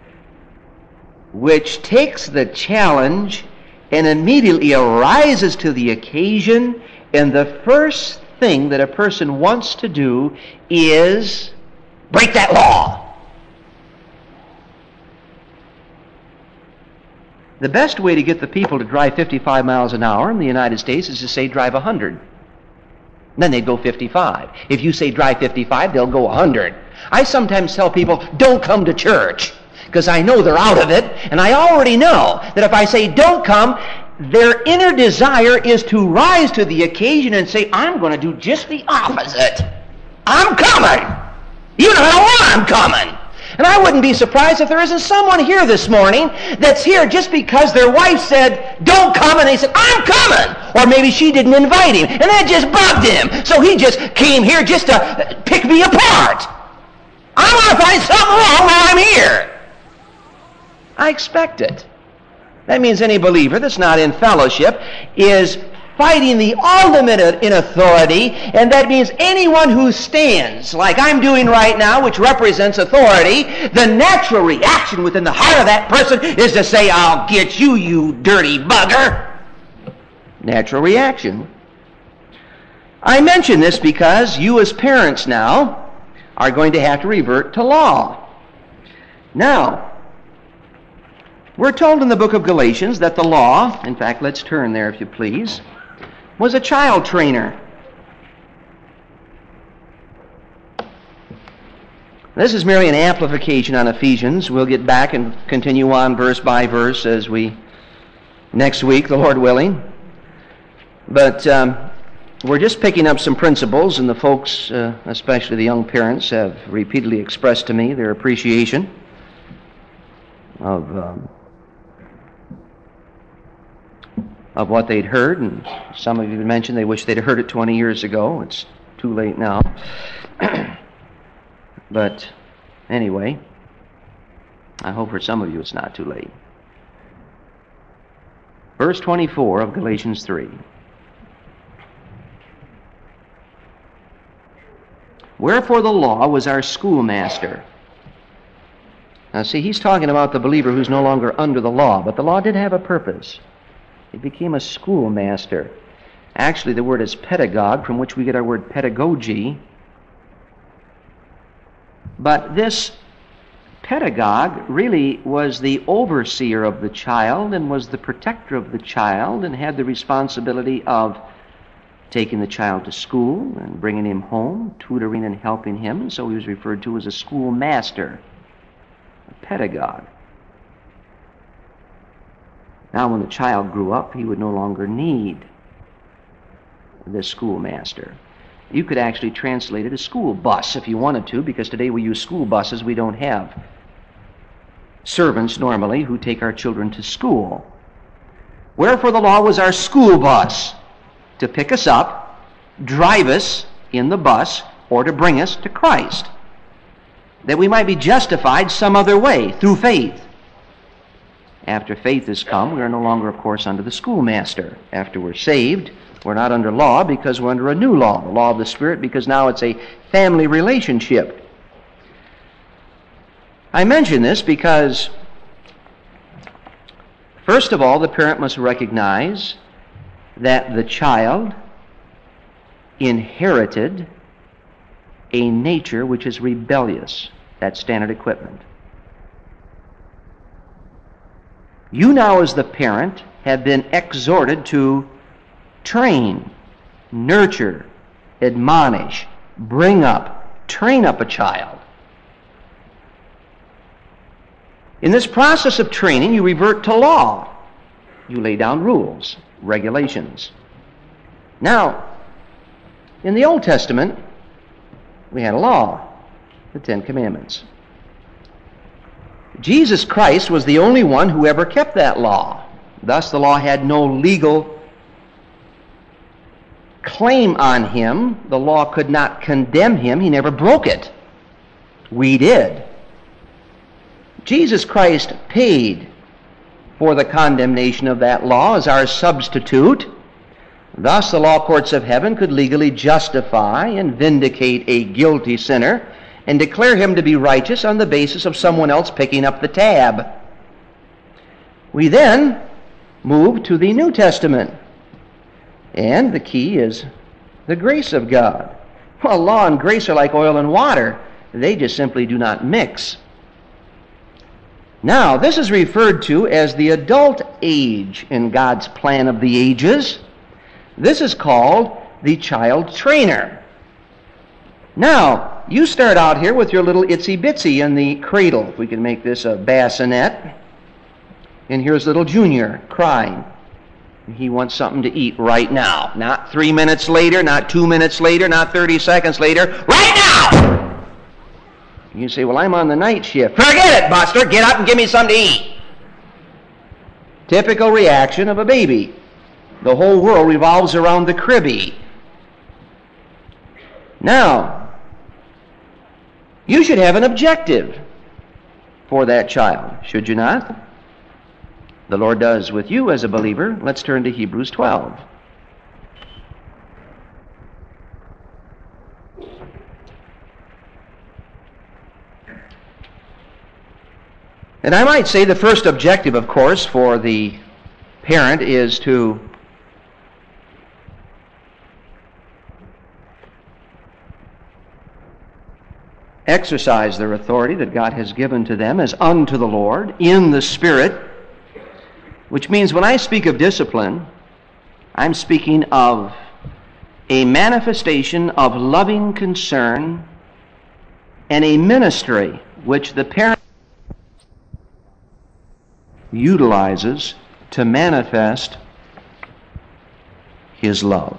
which takes the challenge and immediately arises to the occasion, and the first thing that a person wants to do is break that law. The best way to get the people to drive 55 miles an hour in the United States is to say drive 100. Then they'd go 55. If you say drive 55, they'll go 100. I sometimes tell people, don't come to church, because I know they're out of it, and I already know that if I say don't come, their inner desire is to rise to the occasion and say, I'm going to do just the opposite. I'm coming. You know how I'm coming. And I wouldn't be surprised if there isn't someone here this morning that's here just because their wife said, don't come, and they said, I'm coming. Or maybe she didn't invite him, and that just bugged him. So he just came here just to pick me apart. I want to find something wrong while I'm here. I expect it. That means any believer that's not in fellowship is fighting the ultimate in authority, and that means anyone who stands, like I'm doing right now, which represents authority, the natural reaction within the heart of that person is to say, I'll get you, you dirty bugger. Natural reaction. I mention this because you as parents now are going to have to revert to law. Now, we're told in the book of Galatians that the law, in fact, let's turn there if you please, was a child trainer. This is merely an amplification on Ephesians. We'll get back and continue on verse by verse as we, next week, the Lord willing. But we're just picking up some principles, and the folks, especially the young parents, have repeatedly expressed to me their appreciation of what they'd heard, and some of you mentioned they wish they'd heard it 20 years ago. It's too late now. But anyway, I hope for some of you it's not too late. Verse 24 of Galatians 3. Wherefore the law was our schoolmaster. Now see, he's talking about the believer who's no longer under the law, but the law did have a purpose. It became a schoolmaster. Actually, the word is pedagogue, from which we get our word pedagogy. But this pedagogue really was the overseer of the child and was the protector of the child and had the responsibility of taking the child to school and bringing him home, tutoring and helping him. So he was referred to as a schoolmaster, a pedagogue. Now, when the child grew up, he would no longer need this schoolmaster. You could actually translate it as school bus if you wanted to, because today we use school buses. We don't have servants normally who take our children to school. Wherefore the law was our school bus, to pick us up, drive us in the bus, or to bring us to Christ, that we might be justified some other way, through faith. After faith has come, we are no longer, of course, under the schoolmaster. After we're saved, we're not under law because we're under a new law, the law of the Spirit, because now it's a family relationship. I mention this because, first of all, the parent must recognize that the child inherited a nature which is rebellious. That's standard equipment. You now, as the parent, have been exhorted to train, nurture, admonish, bring up, train up a child. In this process of training, you revert to law. You lay down rules, regulations. Now, in the Old Testament, we had a law, the Ten Commandments. Jesus Christ was the only one who ever kept that law. Thus, the law had no legal claim on him. The law could not condemn him. He never broke it. We did. Jesus Christ paid for the condemnation of that law as our substitute. Thus, the law courts of heaven could legally justify and vindicate a guilty sinner and declare him to be righteous on the basis of someone else picking up the tab. We then move to the New Testament, and the key is the grace of God. Well, law and grace are like oil and water. They just simply do not mix. Now, this is referred to as the adult age in God's plan of the ages. This is called the child trainer. Now, you start out here with your little itsy bitsy in the cradle. If we can make this a bassinet. And here's little Junior crying. He wants something to eat right now. Not 3 minutes later, not 2 minutes later, not 30 seconds later. Right now! You say, well, I'm on the night shift. Forget it, Buster. Get up and give me something to eat. Typical reaction of a baby. The whole world revolves around the cribby. Now, you should have an objective for that child, should you not? The Lord does with you as a believer. Let's turn to Hebrews 12. And I might say the first objective, of course, for the parent is to exercise their authority that God has given to them as unto the Lord in the Spirit, which means when I speak of discipline, I'm speaking of a manifestation of loving concern and a ministry which the parent utilizes to manifest his love.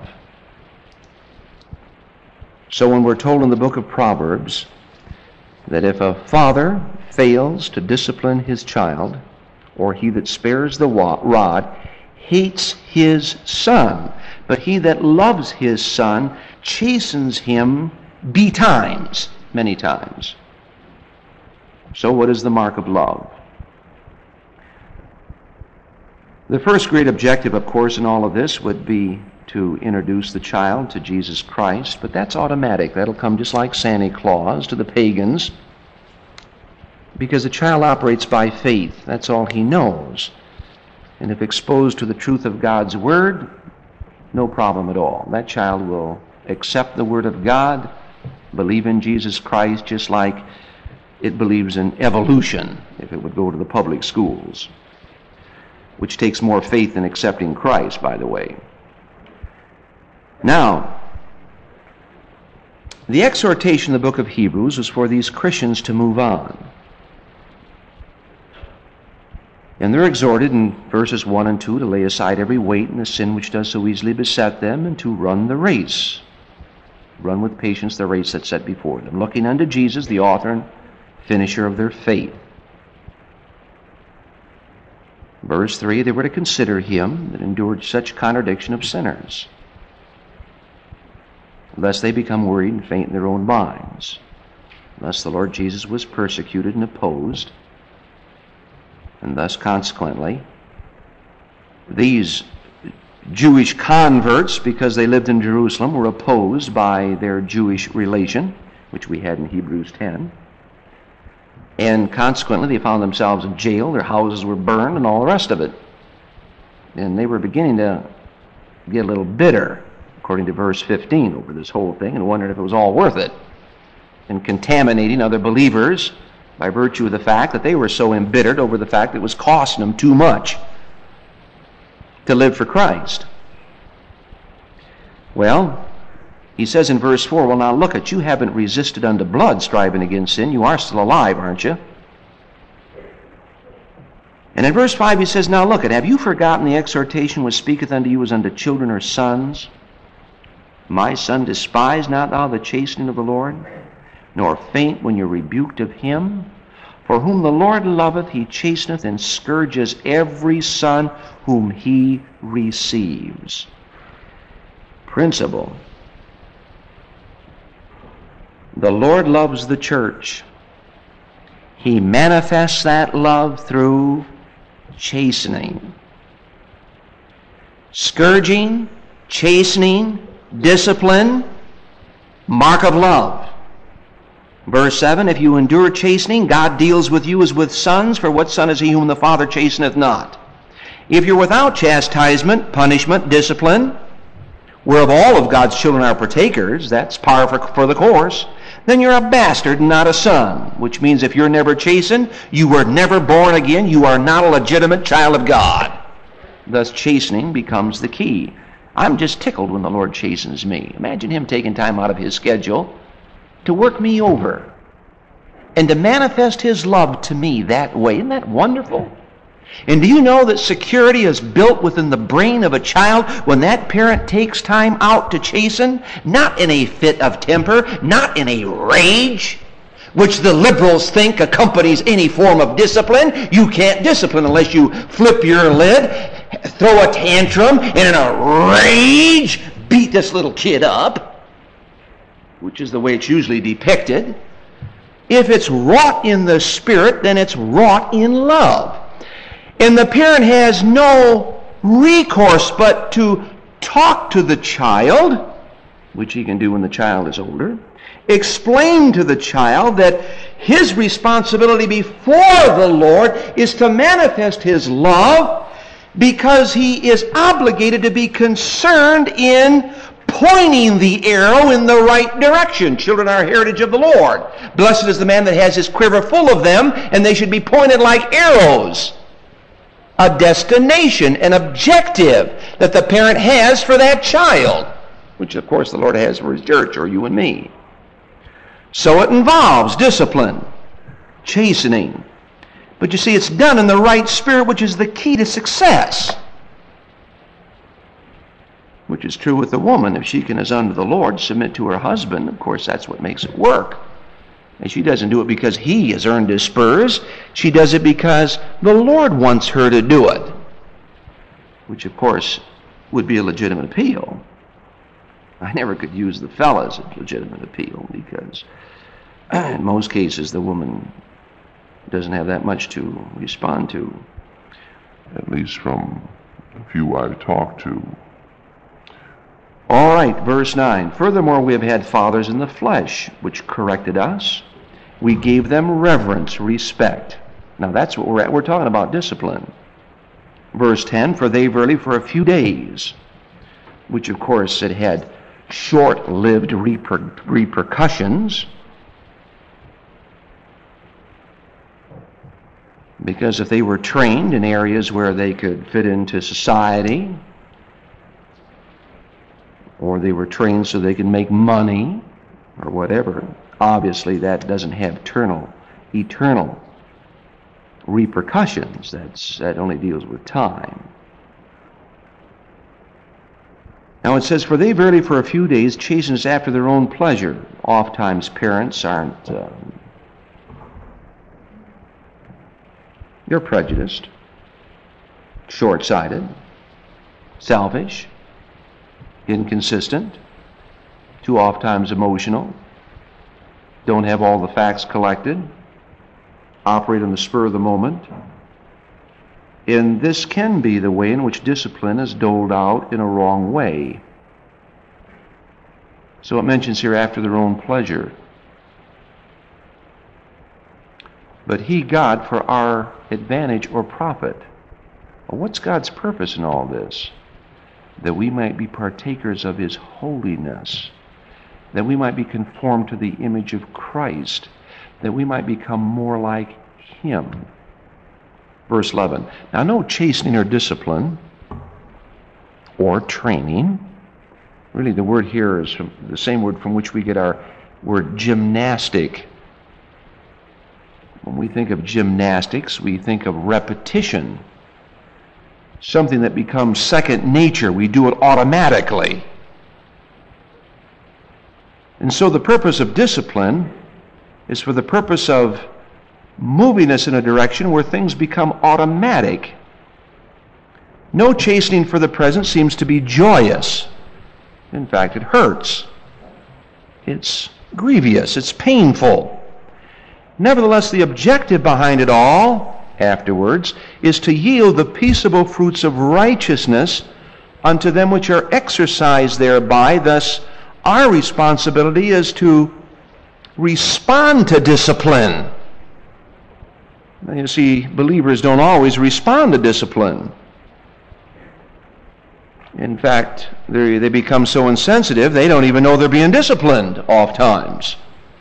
So when we're told in the book of Proverbs that if a father fails to discipline his child, or he that spares the rod hates his son, but he that loves his son chastens him betimes, many times. So what is the mark of love? The first great objective, of course, in all of this would be to introduce the child to Jesus Christ, but that's automatic. That'll come just like Santa Claus to the pagans, because the child operates by faith. That's all he knows. And if exposed to the truth of God's Word, no problem at all. That child will accept the Word of God, believe in Jesus Christ, just like it believes in evolution, if it would go to the public schools, which takes more faith than accepting Christ, by the way. Now, the exhortation in the book of Hebrews is for these Christians to move on. And they're exhorted in verses 1 and 2 to lay aside every weight and the sin which does so easily beset them, and to run the race. Run with patience the race that's set before them, looking unto Jesus, the author and finisher of their faith. Verse 3, they were to consider him that endured such contradiction of sinners, lest they become worried and faint in their own minds. Thus the Lord Jesus was persecuted and opposed, and thus consequently these Jewish converts, because they lived in Jerusalem, were opposed by their Jewish relation, which we had in Hebrews 10. And consequently, they found themselves in jail, their houses were burned, and all the rest of it. And they were beginning to get a little bitter, according to verse 15, over this whole thing, and wondering if it was all worth it, and contaminating other believers by virtue of the fact that they were so embittered over the fact that it was costing them too much to live for Christ. Well, he says in verse 4, well, now look at, you haven't resisted unto blood, striving against sin. You are still alive, aren't you? And in verse 5 he says, now look at, have you forgotten the exhortation which speaketh unto you as unto children or sons? My son, despise not thou the chastening of the Lord, nor faint when you're rebuked of him. For whom the Lord loveth, he chasteneth and scourges every son whom he receives. Principle. The Lord loves the church. He manifests that love through chastening. Scourging, chastening, discipline, mark of love. Verse 7, if you endure chastening, God deals with you as with sons, for what son is he whom the Father chasteneth not? If you're without chastisement, punishment, discipline, whereof all of God's children are partakers, that's par for the course, then you're a bastard and not a son, which means if you're never chastened, you were never born again, you are not a legitimate child of God. Thus chastening becomes the key. I'm just tickled when the Lord chastens me. Imagine him taking time out of his schedule to work me over and to manifest his love to me that way. Isn't that wonderful? And do you know that security is built within the brain of a child when that parent takes time out to chasten? Not in a fit of temper, not in a rage, which the liberals think accompanies any form of discipline. You can't discipline unless you flip your lid, throw a tantrum, and in a rage beat this little kid up, which is the way it's usually depicted. If it's wrought in the Spirit, then it's wrought in love. And the parent has no recourse but to talk to the child, which he can do when the child is older, explain to the child that his responsibility before the Lord is to manifest his love, because he is obligated to be concerned in pointing the arrow in the right direction. Children are a heritage of the Lord. Blessed is the man that has his quiver full of them, and they should be pointed like arrows. A destination, an objective that the parent has for that child, which of course the Lord has for his church, or you and me. So it involves discipline, chastening. But you see, it's done in the right spirit, which is the key to success. Which is true with the woman. If she can, as under the Lord, submit to her husband, of course that's what makes it work. And she doesn't do it because he has earned his spurs. She does it because the Lord wants her to do it. Which, of course, would be a legitimate appeal. I never could use the fellas as legitimate appeal, because in most cases the woman doesn't have that much to respond to. At least from a few I've talked to. All right, verse 9. Furthermore, we have had fathers in the flesh, which corrected us. We gave them reverence, respect. Now that's what we're at. We're talking about discipline. Verse 10, for they verily for a few days, which of course it had short-lived repercussions. Because if they were trained in areas where they could fit into society, or they were trained so they could make money, or whatever, obviously that doesn't have eternal repercussions. That only deals with time. Now it says, for they verily for a few days chasten us after their own pleasure. Oftentimes parents aren't... You're prejudiced, short-sighted, selfish, inconsistent, too oftentimes emotional, don't have all the facts collected, operate on the spur of the moment. And this can be the way in which discipline is doled out in a wrong way. So it mentions here after their own pleasure. But he, God, for our advantage or profit. Well, what's God's purpose in all this? That we might be partakers of his holiness, that we might be conformed to the image of Christ, that we might become more like him. Verse 11. Now, no chastening or discipline or training. Really, the word here is the same word from which we get our word gymnastic. When we think of gymnastics, we think of repetition. Something that becomes second nature. We do it automatically. And so the purpose of discipline is for the purpose of moving us in a direction where things become automatic. No chastening for the present seems to be joyous. In fact, it hurts. It's grievous. It's painful. Nevertheless, the objective behind it all, afterwards, is to yield the peaceable fruits of righteousness unto them which are exercised thereby. Thus, our responsibility is to respond to discipline. Now, you see, believers don't always respond to discipline. In fact, they become so insensitive, they don't even know they're being disciplined oftentimes.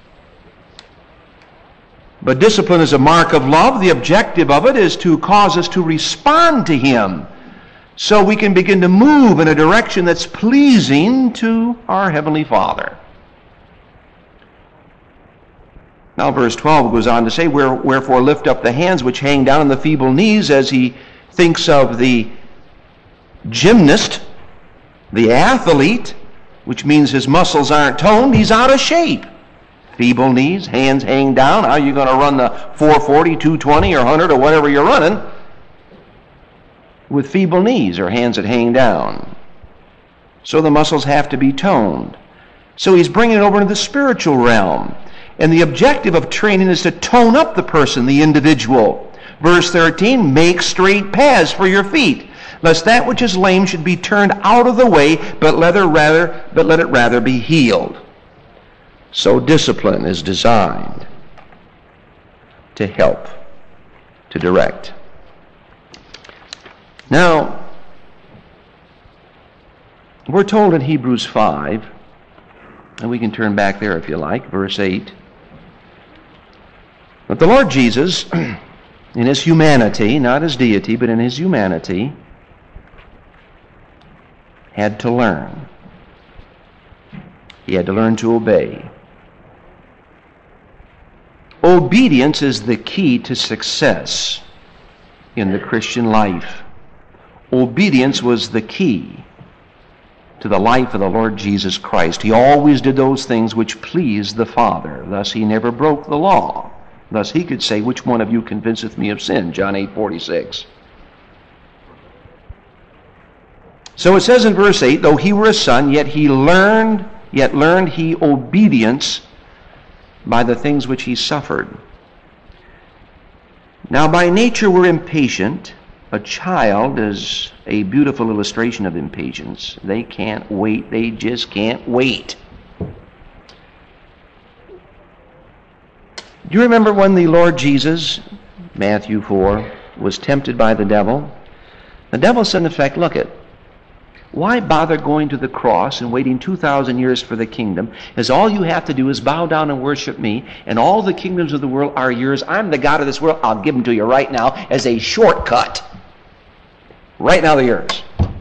But discipline is a mark of love. The objective of it is to cause us to respond to him, so we can begin to move in a direction that's pleasing to our Heavenly Father. Now verse 12 goes on to say, wherefore lift up the hands which hang down on the feeble knees, as he thinks of the gymnast, the athlete, which means his muscles aren't toned, he's out of shape. Feeble knees, hands hang down. How are you going to run the 440, 220, or 100, or whatever you're running with feeble knees or hands that hang down? So the muscles have to be toned. So he's bringing it over into the spiritual realm. And the objective of training is to tone up the person, the individual. Verse 13, make straight paths for your feet, lest that which is lame should be turned out of the way, but let it rather be healed. So discipline is designed to help, to direct. Now, we're told in Hebrews 5, and we can turn back there if you like, verse 8, that the Lord Jesus, in his humanity, not his deity, but in his humanity, had to learn. He had to learn to obey. Obedience is the key to success in the Christian life. Obedience was the key to the life of the Lord Jesus Christ. He always did those things which pleased the Father. Thus he never broke the law. Thus he could say, "Which one of you convinceth me of sin?" John 8:46. So it says in verse 8, though he were a son, yet learned he obedience by the things which he suffered. Now by nature we're impatient. A child is a beautiful illustration of impatience. They can't wait. They just can't wait. Do you remember when the Lord Jesus, Matthew 4, was tempted by the devil? The devil said, in effect, look it, why bother going to the cross and waiting 2,000 years for the kingdom, as all you have to do is bow down and worship me, and all the kingdoms of the world are yours. I'm the God of this world. I'll give them to you right now as a shortcut. Right now they're yours.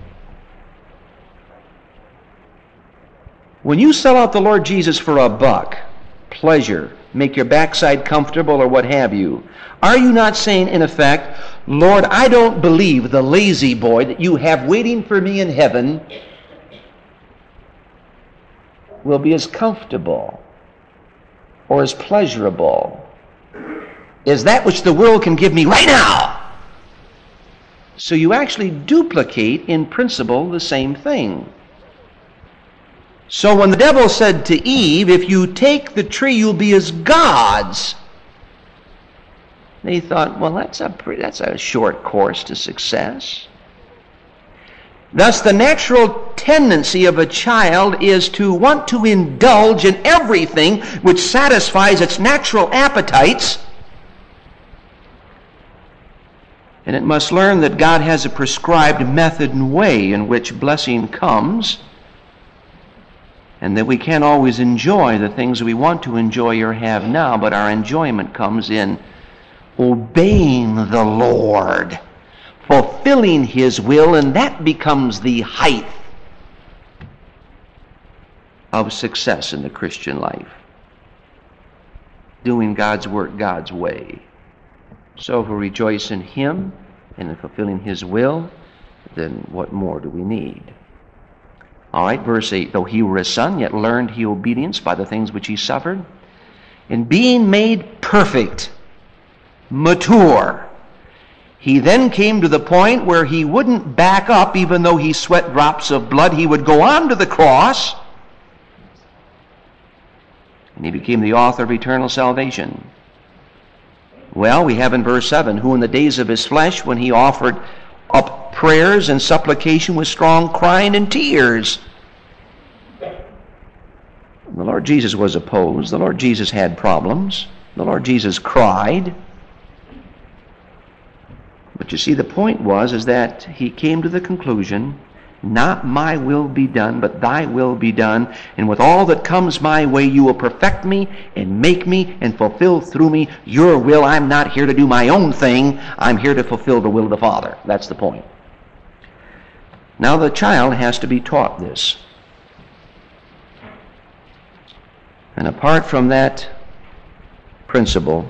When you sell out the Lord Jesus for a buck, pleasure, make your backside comfortable or what have you, are you not saying, in effect, Lord, I don't believe the lazy boy that you have waiting for me in heaven will be as comfortable or as pleasurable as that which the world can give me right now? So you actually duplicate in principle the same thing. So when the devil said to Eve, if you take the tree, you'll be as gods, they thought, well, that's a short course to success. Thus, the natural tendency of a child is to want to indulge in everything which satisfies its natural appetites. And it must learn that God has a prescribed method and way in which blessing comes, and that we can't always enjoy the things we want to enjoy or have now, but our enjoyment comes in obeying the Lord, fulfilling his will, and that becomes the height of success in the Christian life. Doing God's work God's way. So if we rejoice in him and in fulfilling his will, then what more do we need? All right, verse 8, though he were a son, yet learned he obedience by the things which he suffered. And being made perfect, mature, he then came to the point where he wouldn't back up even though he sweat drops of blood. He would go on to the cross, and he became the author of eternal salvation. Well, we have in verse 7, who in the days of his flesh, when he offered up prayers and supplication with strong crying and tears. The Lord Jesus was opposed. The Lord Jesus had problems. The Lord Jesus cried. But you see, the point is that he came to the conclusion, not my will be done, but thy will be done. And with all that comes my way, you will perfect me and make me and fulfill through me your will. I'm not here to do my own thing. I'm here to fulfill the will of the Father. That's the point. Now the child has to be taught this. And apart from that principle,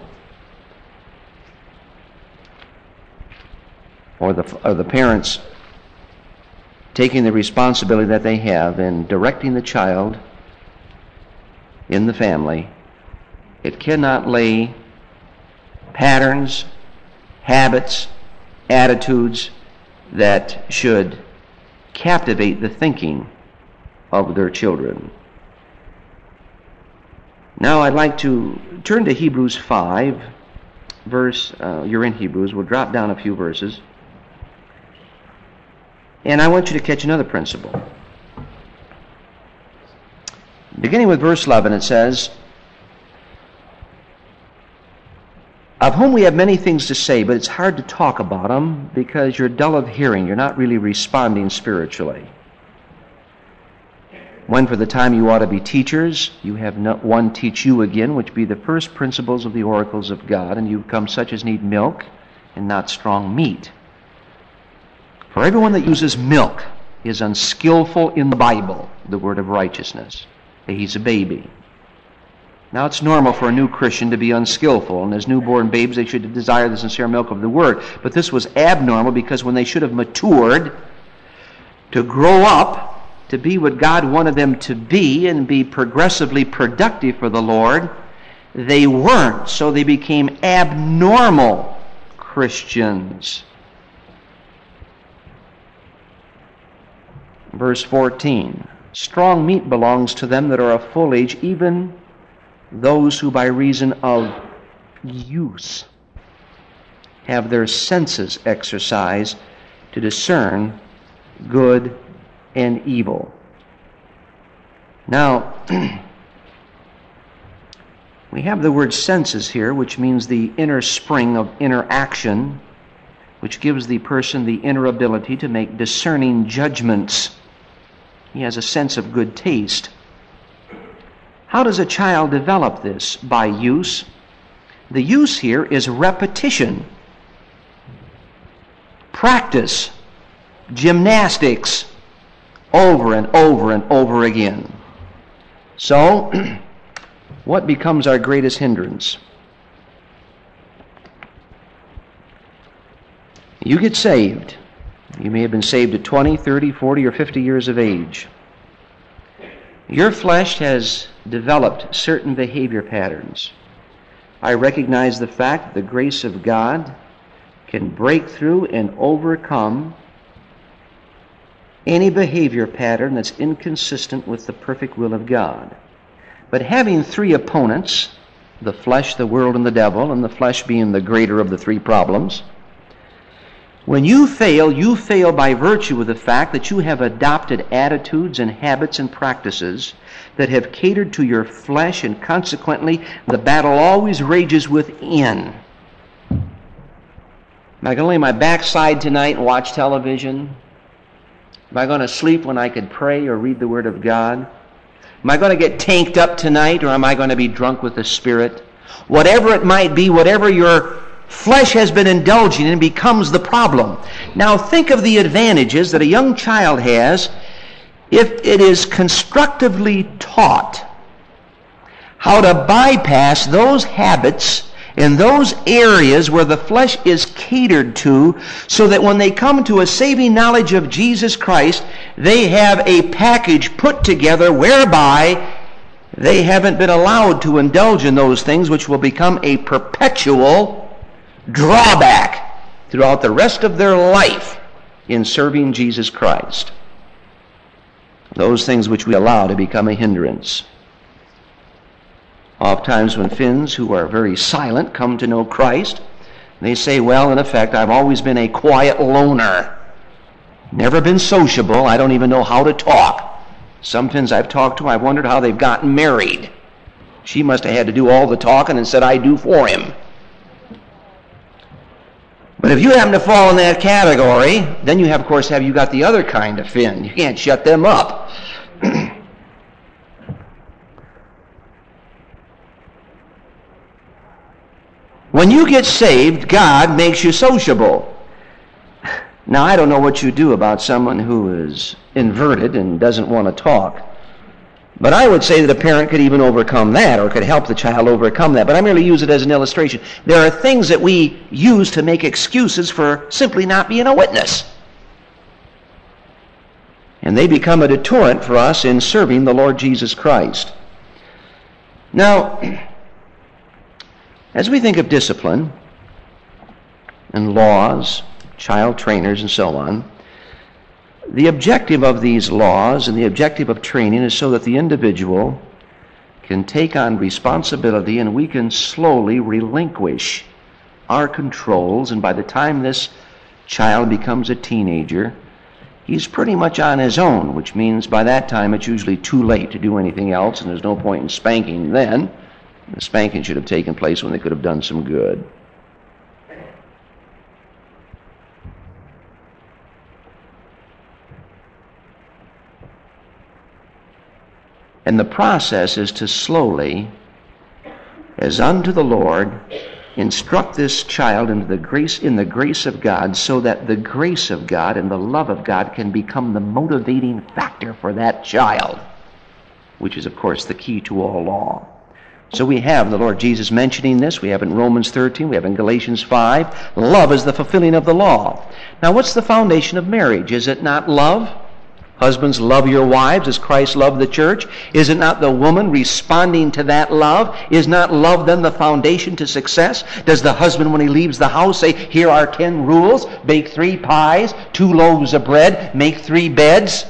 or the parents taking the responsibility that they have in directing the child in the family, it cannot lay patterns, habits, attitudes that should captivate the thinking of their children. Now I'd like to turn to Hebrews 5, you're in Hebrews, we'll drop down a few verses. And I want you to catch another principle. Beginning with verse 11, it says, of whom we have many things to say, but it's hard to talk about them because you're dull of hearing. You're not really responding spiritually. When for the time you ought to be teachers, you have one teach you again, which be the first principles of the oracles of God, and you become such as need milk and not strong meat. For everyone that uses milk is unskillful in the Bible, the word of righteousness. He's a baby. Now it's normal for a new Christian to be unskillful, and as newborn babes they should desire the sincere milk of the word. But this was abnormal because when they should have matured to grow up, to be what God wanted them to be and be progressively productive for the Lord, they weren't. So they became abnormal Christians. Verse 14, strong meat belongs to them that are of full age, even those who by reason of use have their senses exercised to discern good and evil. Now, we have the word senses here, which means the inner spring of inner action, which gives the person the inner ability to make discerning judgments. He has a sense of good taste. How does a child develop this? By use. The use here is repetition, practice, gymnastics, over and over and over again. So, what becomes our greatest hindrance? You get saved. You may have been saved at 20, 30, 40, or 50 years of age. Your flesh has developed certain behavior patterns. I recognize the fact that the grace of God can break through and overcome any behavior pattern that's inconsistent with the perfect will of God. But having three opponents, the flesh, the world, and the devil, and the flesh being the greater of the three problems, when you fail by virtue of the fact that you have adopted attitudes and habits and practices that have catered to your flesh, and consequently the battle always rages within. Am I going to lay my backside tonight and watch television? Am I going to sleep when I could pray or read the Word of God? Am I going to get tanked up tonight, or am I going to be drunk with the Spirit? Whatever it might be, whatever your flesh has been indulging in becomes the problem. Now think of the advantages that a young child has if it is constructively taught how to bypass those habits in those areas where the flesh is catered to, so that when they come to a saving knowledge of Jesus Christ, they have a package put together whereby they haven't been allowed to indulge in those things, which will become a perpetual drawback throughout the rest of their life in serving Jesus Christ. Those things which we allow to become a hindrance. Oftentimes when Finns who are very silent come to know Christ, they say, well, in effect, I've always been a quiet loner. Never been sociable. I don't even know how to talk. Some Finns I've talked to, I've wondered how they've gotten married. She must have had to do all the talking and said, I do for him. But if you happen to fall in that category, then you have, of course, you got the other kind of Finn. You can't shut them up. When you get saved, God makes you sociable. Now, I don't know what you do about someone who is inverted and doesn't want to talk. But I would say that a parent could even overcome that, or could help the child overcome that. But I merely use it as an illustration. There are things that we use to make excuses for simply not being a witness. And they become a deterrent for us in serving the Lord Jesus Christ. Now, as we think of discipline and laws, child trainers and so on, the objective of these laws and the objective of training is so that the individual can take on responsibility and we can slowly relinquish our controls, and by the time this child becomes a teenager, he's pretty much on his own, which means by that time it's usually too late to do anything else, and there's no point in spanking then. The spanking should have taken place when they could have done some good. And the process is to slowly, as unto the Lord, instruct this child in the grace of God, so that the grace of God and the love of God can become the motivating factor for that child, which is, of course, the key to all law. So we have the Lord Jesus mentioning this. We have in Romans 13. We have in Galatians 5. Love is the fulfilling of the law. Now, what's the foundation of marriage? Is it not love? Husbands, love your wives as Christ loved the church. Is it not the woman responding to that love? Is not love then the foundation to success? Does the husband, when he leaves the house, say, here are 10 rules, bake 3 pies, 2 loaves of bread, make 3 beds,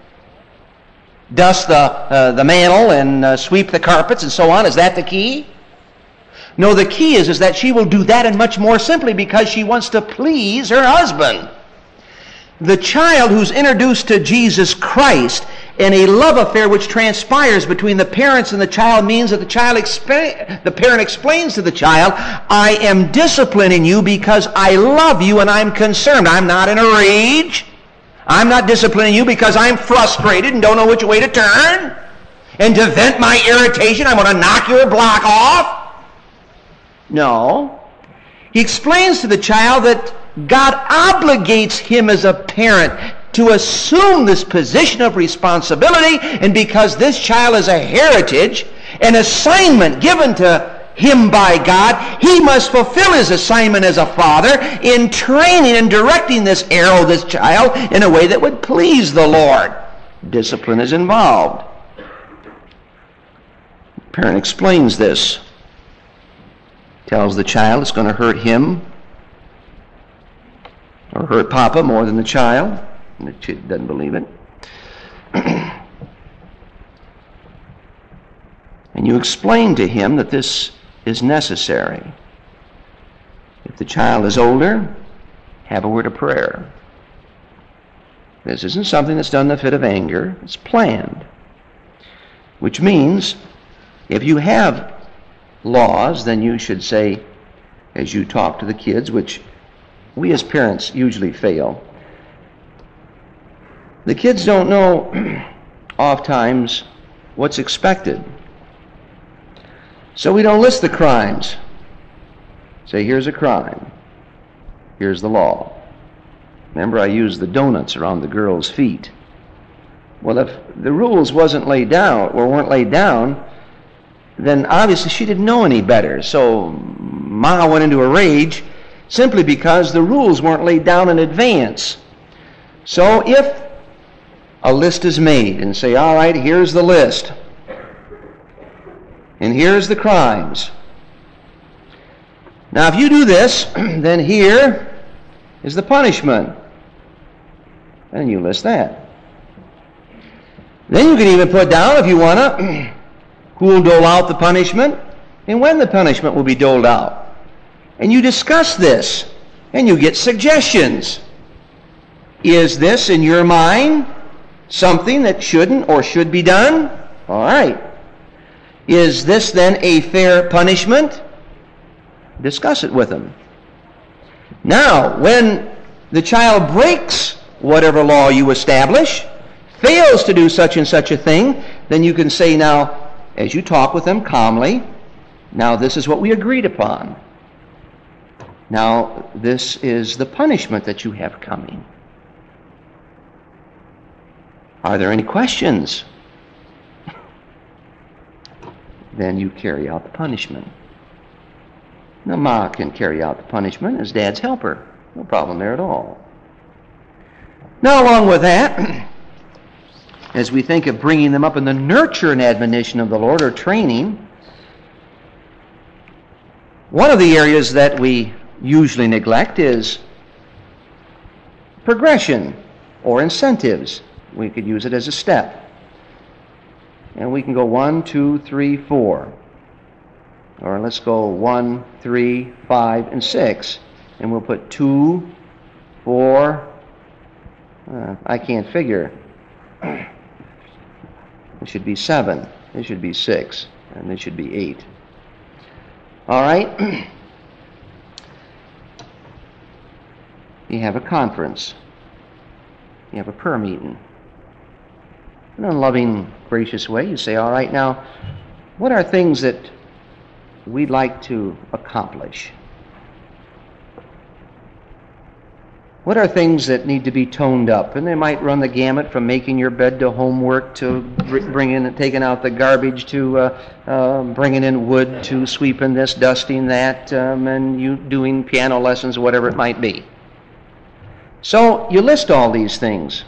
dust the mantle and sweep the carpets and so on? Is that the key? No, the key is that she will do that and much more simply because she wants to please her husband. The child who's introduced to Jesus Christ and a love affair which transpires between the parents and the child means that the parent explains to the child, I am disciplining you because I love you and I'm concerned. I'm not in a rage. I'm not disciplining you because I'm frustrated and don't know which way to turn. And to vent my irritation, I'm going to knock your block off. No. He explains to the child that God obligates him as a parent to assume this position of responsibility, and because this child is a heritage, an assignment given to him by God, he must fulfill his assignment as a father in training and directing this arrow, this child, in a way that would please the Lord. Discipline is involved. The parent explains this. Tells the child it's going to hurt him or hurt Papa more than the child. And the kid doesn't believe it. And you explain to him that this is necessary. If the child is older, have a word of prayer. This isn't something that's done in a fit of anger. It's planned. Which means, if you have laws, then you should say, as you talk to the kids, which we as parents usually fail. The kids don't know oftentimes what's expected. So we don't list the crimes. Say, here's a crime. Here's the law. Remember, I used the donuts around the girl's feet. Well, if the rules weren't laid down, then obviously she didn't know any better. So Ma went into a rage simply because the rules weren't laid down in advance. So if a list is made and say, all right, here's the list, and here's the crimes. Now if you do this, then here is the punishment. And you list that. Then you can even put down, if you want to, who will dole out the punishment and when the punishment will be doled out. And you discuss this, and you get suggestions. Is this, in your mind, something that shouldn't or should be done? All right. Is this then a fair punishment? Discuss it with them. Now, when the child breaks whatever law you establish, fails to do such and such a thing, then you can say, now, as you talk with them calmly, now this is what we agreed upon. Now, this is the punishment that you have coming. Are there any questions? Then you carry out the punishment. Now, Ma can carry out the punishment as Dad's helper. No problem there at all. Now, along with that, as we think of bringing them up in the nurture and admonition of the Lord, or training, one of the areas that we usually neglect is progression or incentives. We could use it as a step. And we can go 1, 2, 3, 4. Or let's go 1, 3, 5, and 6. And we'll put 2, 4, I can't figure. It should be 7. It should be 6. And it should be 8. All right? You have a conference. You have a prayer meeting. In a loving, gracious way, you say, all right, now, what are things that we'd like to accomplish? What are things that need to be toned up? And they might run the gamut from making your bed to homework to taking out the garbage to bringing in wood to sweeping this, dusting that, and you doing piano lessons, whatever it might be. So you list all these things.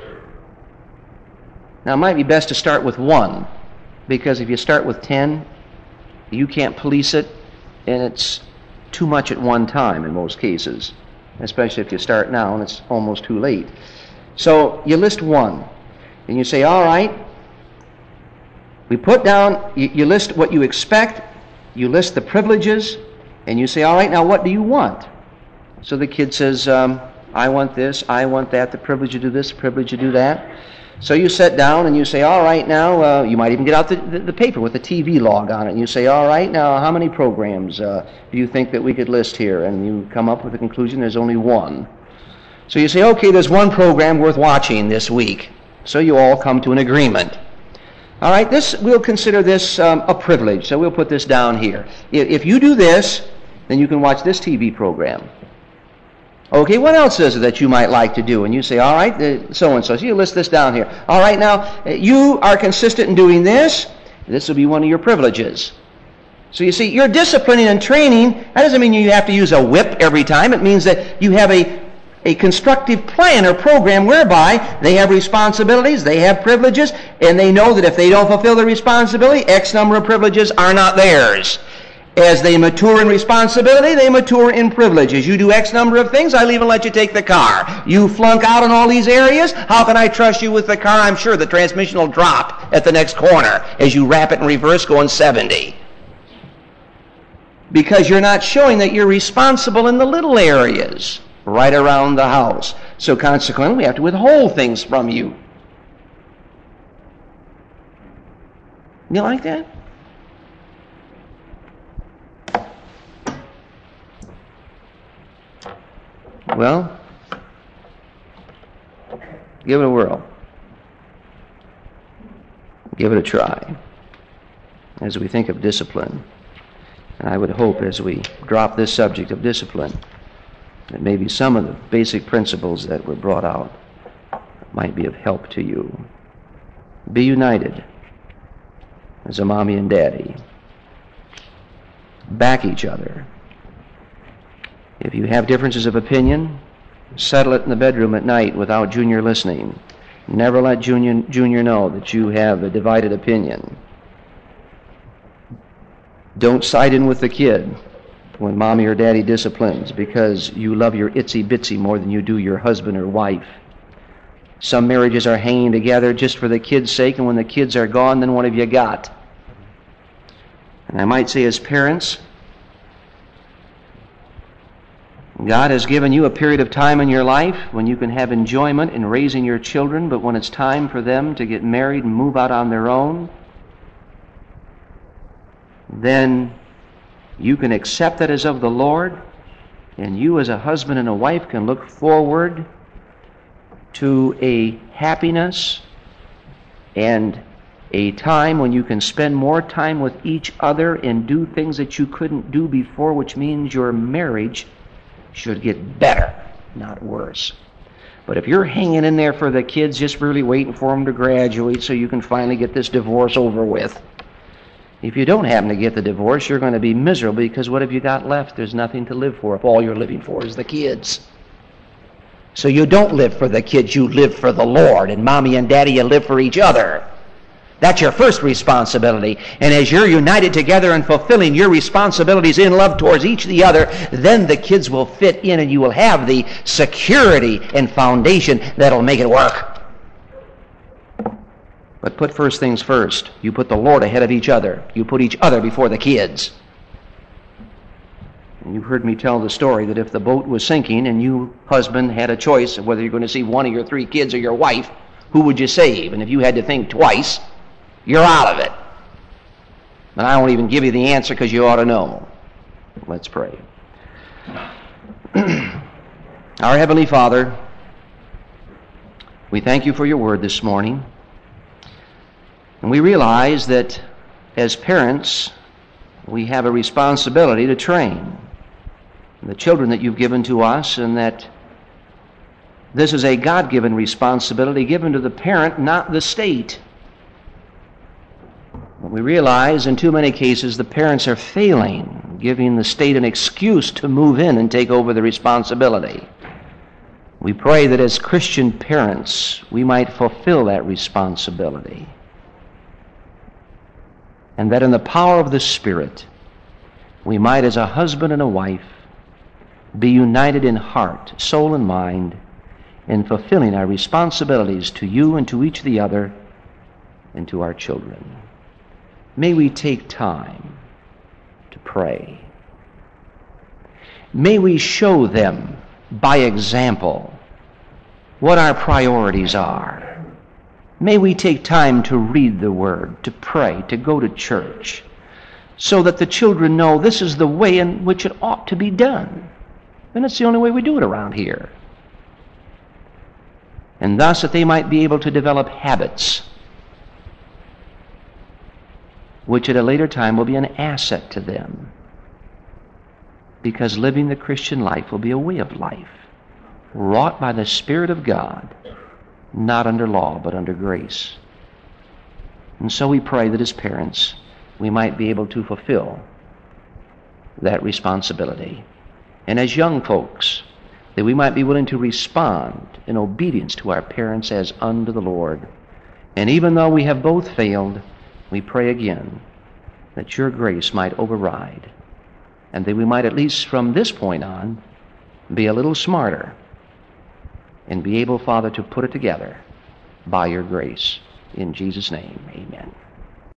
Now it might be best to start with 1, because if you start with 10, you can't police it, and it's too much at one time in most cases, especially if you start now and it's almost too late. So you list 1, and you say, all right, we put down, you list what you expect, you list the privileges, and you say, all right, now what do you want? So the kid says, I want this, I want that, the privilege to do this, the privilege to do that. So you sit down and you say, all right, now, you might even get out the paper with the TV log on it, and you say, all right, now, how many programs do you think that we could list here? And you come up with the conclusion there's only 1. So you say, okay, there's 1 program worth watching this week. So you all come to an agreement. All right, we'll consider this a privilege, so we'll put this down here. If you do this, then you can watch this TV program. Okay, what else is it that you might like to do? And you say, all right, so-and-so. So you list this down here. All right, now, you are consistent in doing this. This will be one of your privileges. So you see, you're disciplining and training. That doesn't mean you have to use a whip every time. It means that you have a constructive plan or program whereby they have responsibilities, they have privileges, and they know that if they don't fulfill the responsibility, X number of privileges are not theirs. As they mature in responsibility, they mature in privileges. You do X number of things, I'll even let you take the car. You flunk out in all these areas, how can I trust you with the car? I'm sure the transmission will drop at the next corner as you wrap it in reverse going 70. Because you're not showing that you're responsible in the little areas right around the house. So consequently, we have to withhold things from you. You like that? Well, give it a whirl. Give it a try as we think of discipline. And I would hope as we drop this subject of discipline that maybe some of the basic principles that were brought out might be of help to you. Be united as a mommy and daddy. Back each other. If you have differences of opinion, settle it in the bedroom at night without Junior listening. Never let Junior know that you have a divided opinion. Don't side in with the kid when mommy or daddy disciplines because you love your itsy bitsy more than you do your husband or wife. Some marriages are hanging together just for the kid's sake, and when the kids are gone, then what have you got? And I might say as parents, God has given you a period of time in your life when you can have enjoyment in raising your children, but when it's time for them to get married and move out on their own, then you can accept that as of the Lord, and you as a husband and a wife can look forward to a happiness and a time when you can spend more time with each other and do things that you couldn't do before, which means your marriage should get better, not worse. But if you're hanging in there for the kids, just really waiting for them to graduate so you can finally get this divorce over with, if you don't happen to get the divorce, you're going to be miserable because what have you got left? There's nothing to live for if all you're living for is the kids. So you don't live for the kids, you live for the Lord. And mommy and daddy, you live for each other. That's your first responsibility. And as you're united together and fulfilling your responsibilities in love towards each of the other, then the kids will fit in and you will have the security and foundation that'll make it work. But put first things first. You put the Lord ahead of each other. You put each other before the kids. You've heard me tell the story that if the boat was sinking and you, husband, had a choice of whether you're going to save one of your 3 kids or your wife, who would you save? And if you had to think twice, you're out of it. And I won't even give you the answer because you ought to know. Let's pray. Our Heavenly Father, we thank you for your word this morning. And we realize that as parents, we have a responsibility to train the children that you've given to us, and that this is a God-given responsibility given to the parent, not the state. But we realize in too many cases the parents are failing, giving the state an excuse to move in and take over the responsibility. We pray that as Christian parents we might fulfill that responsibility, and that in the power of the Spirit we might, as a husband and a wife, be united in heart, soul, and mind in fulfilling our responsibilities to you and to each the other and to our children. May we take time to pray. May we show them by example what our priorities are. May we take time to read the Word, to pray, to go to church, so that the children know this is the way in which it ought to be done. And it's the only way we do it around here. And thus that they might be able to develop habits which at a later time will be an asset to them, because living the Christian life will be a way of life, wrought by the Spirit of God, not under law but under grace. And so we pray that as parents we might be able to fulfill that responsibility. And as young folks, that we might be willing to respond in obedience to our parents as unto the Lord. And even though we have both failed, we pray again that your grace might override, and that we might, at least from this point on, be a little smarter and be able, Father, to put it together by your grace. In Jesus' name, amen.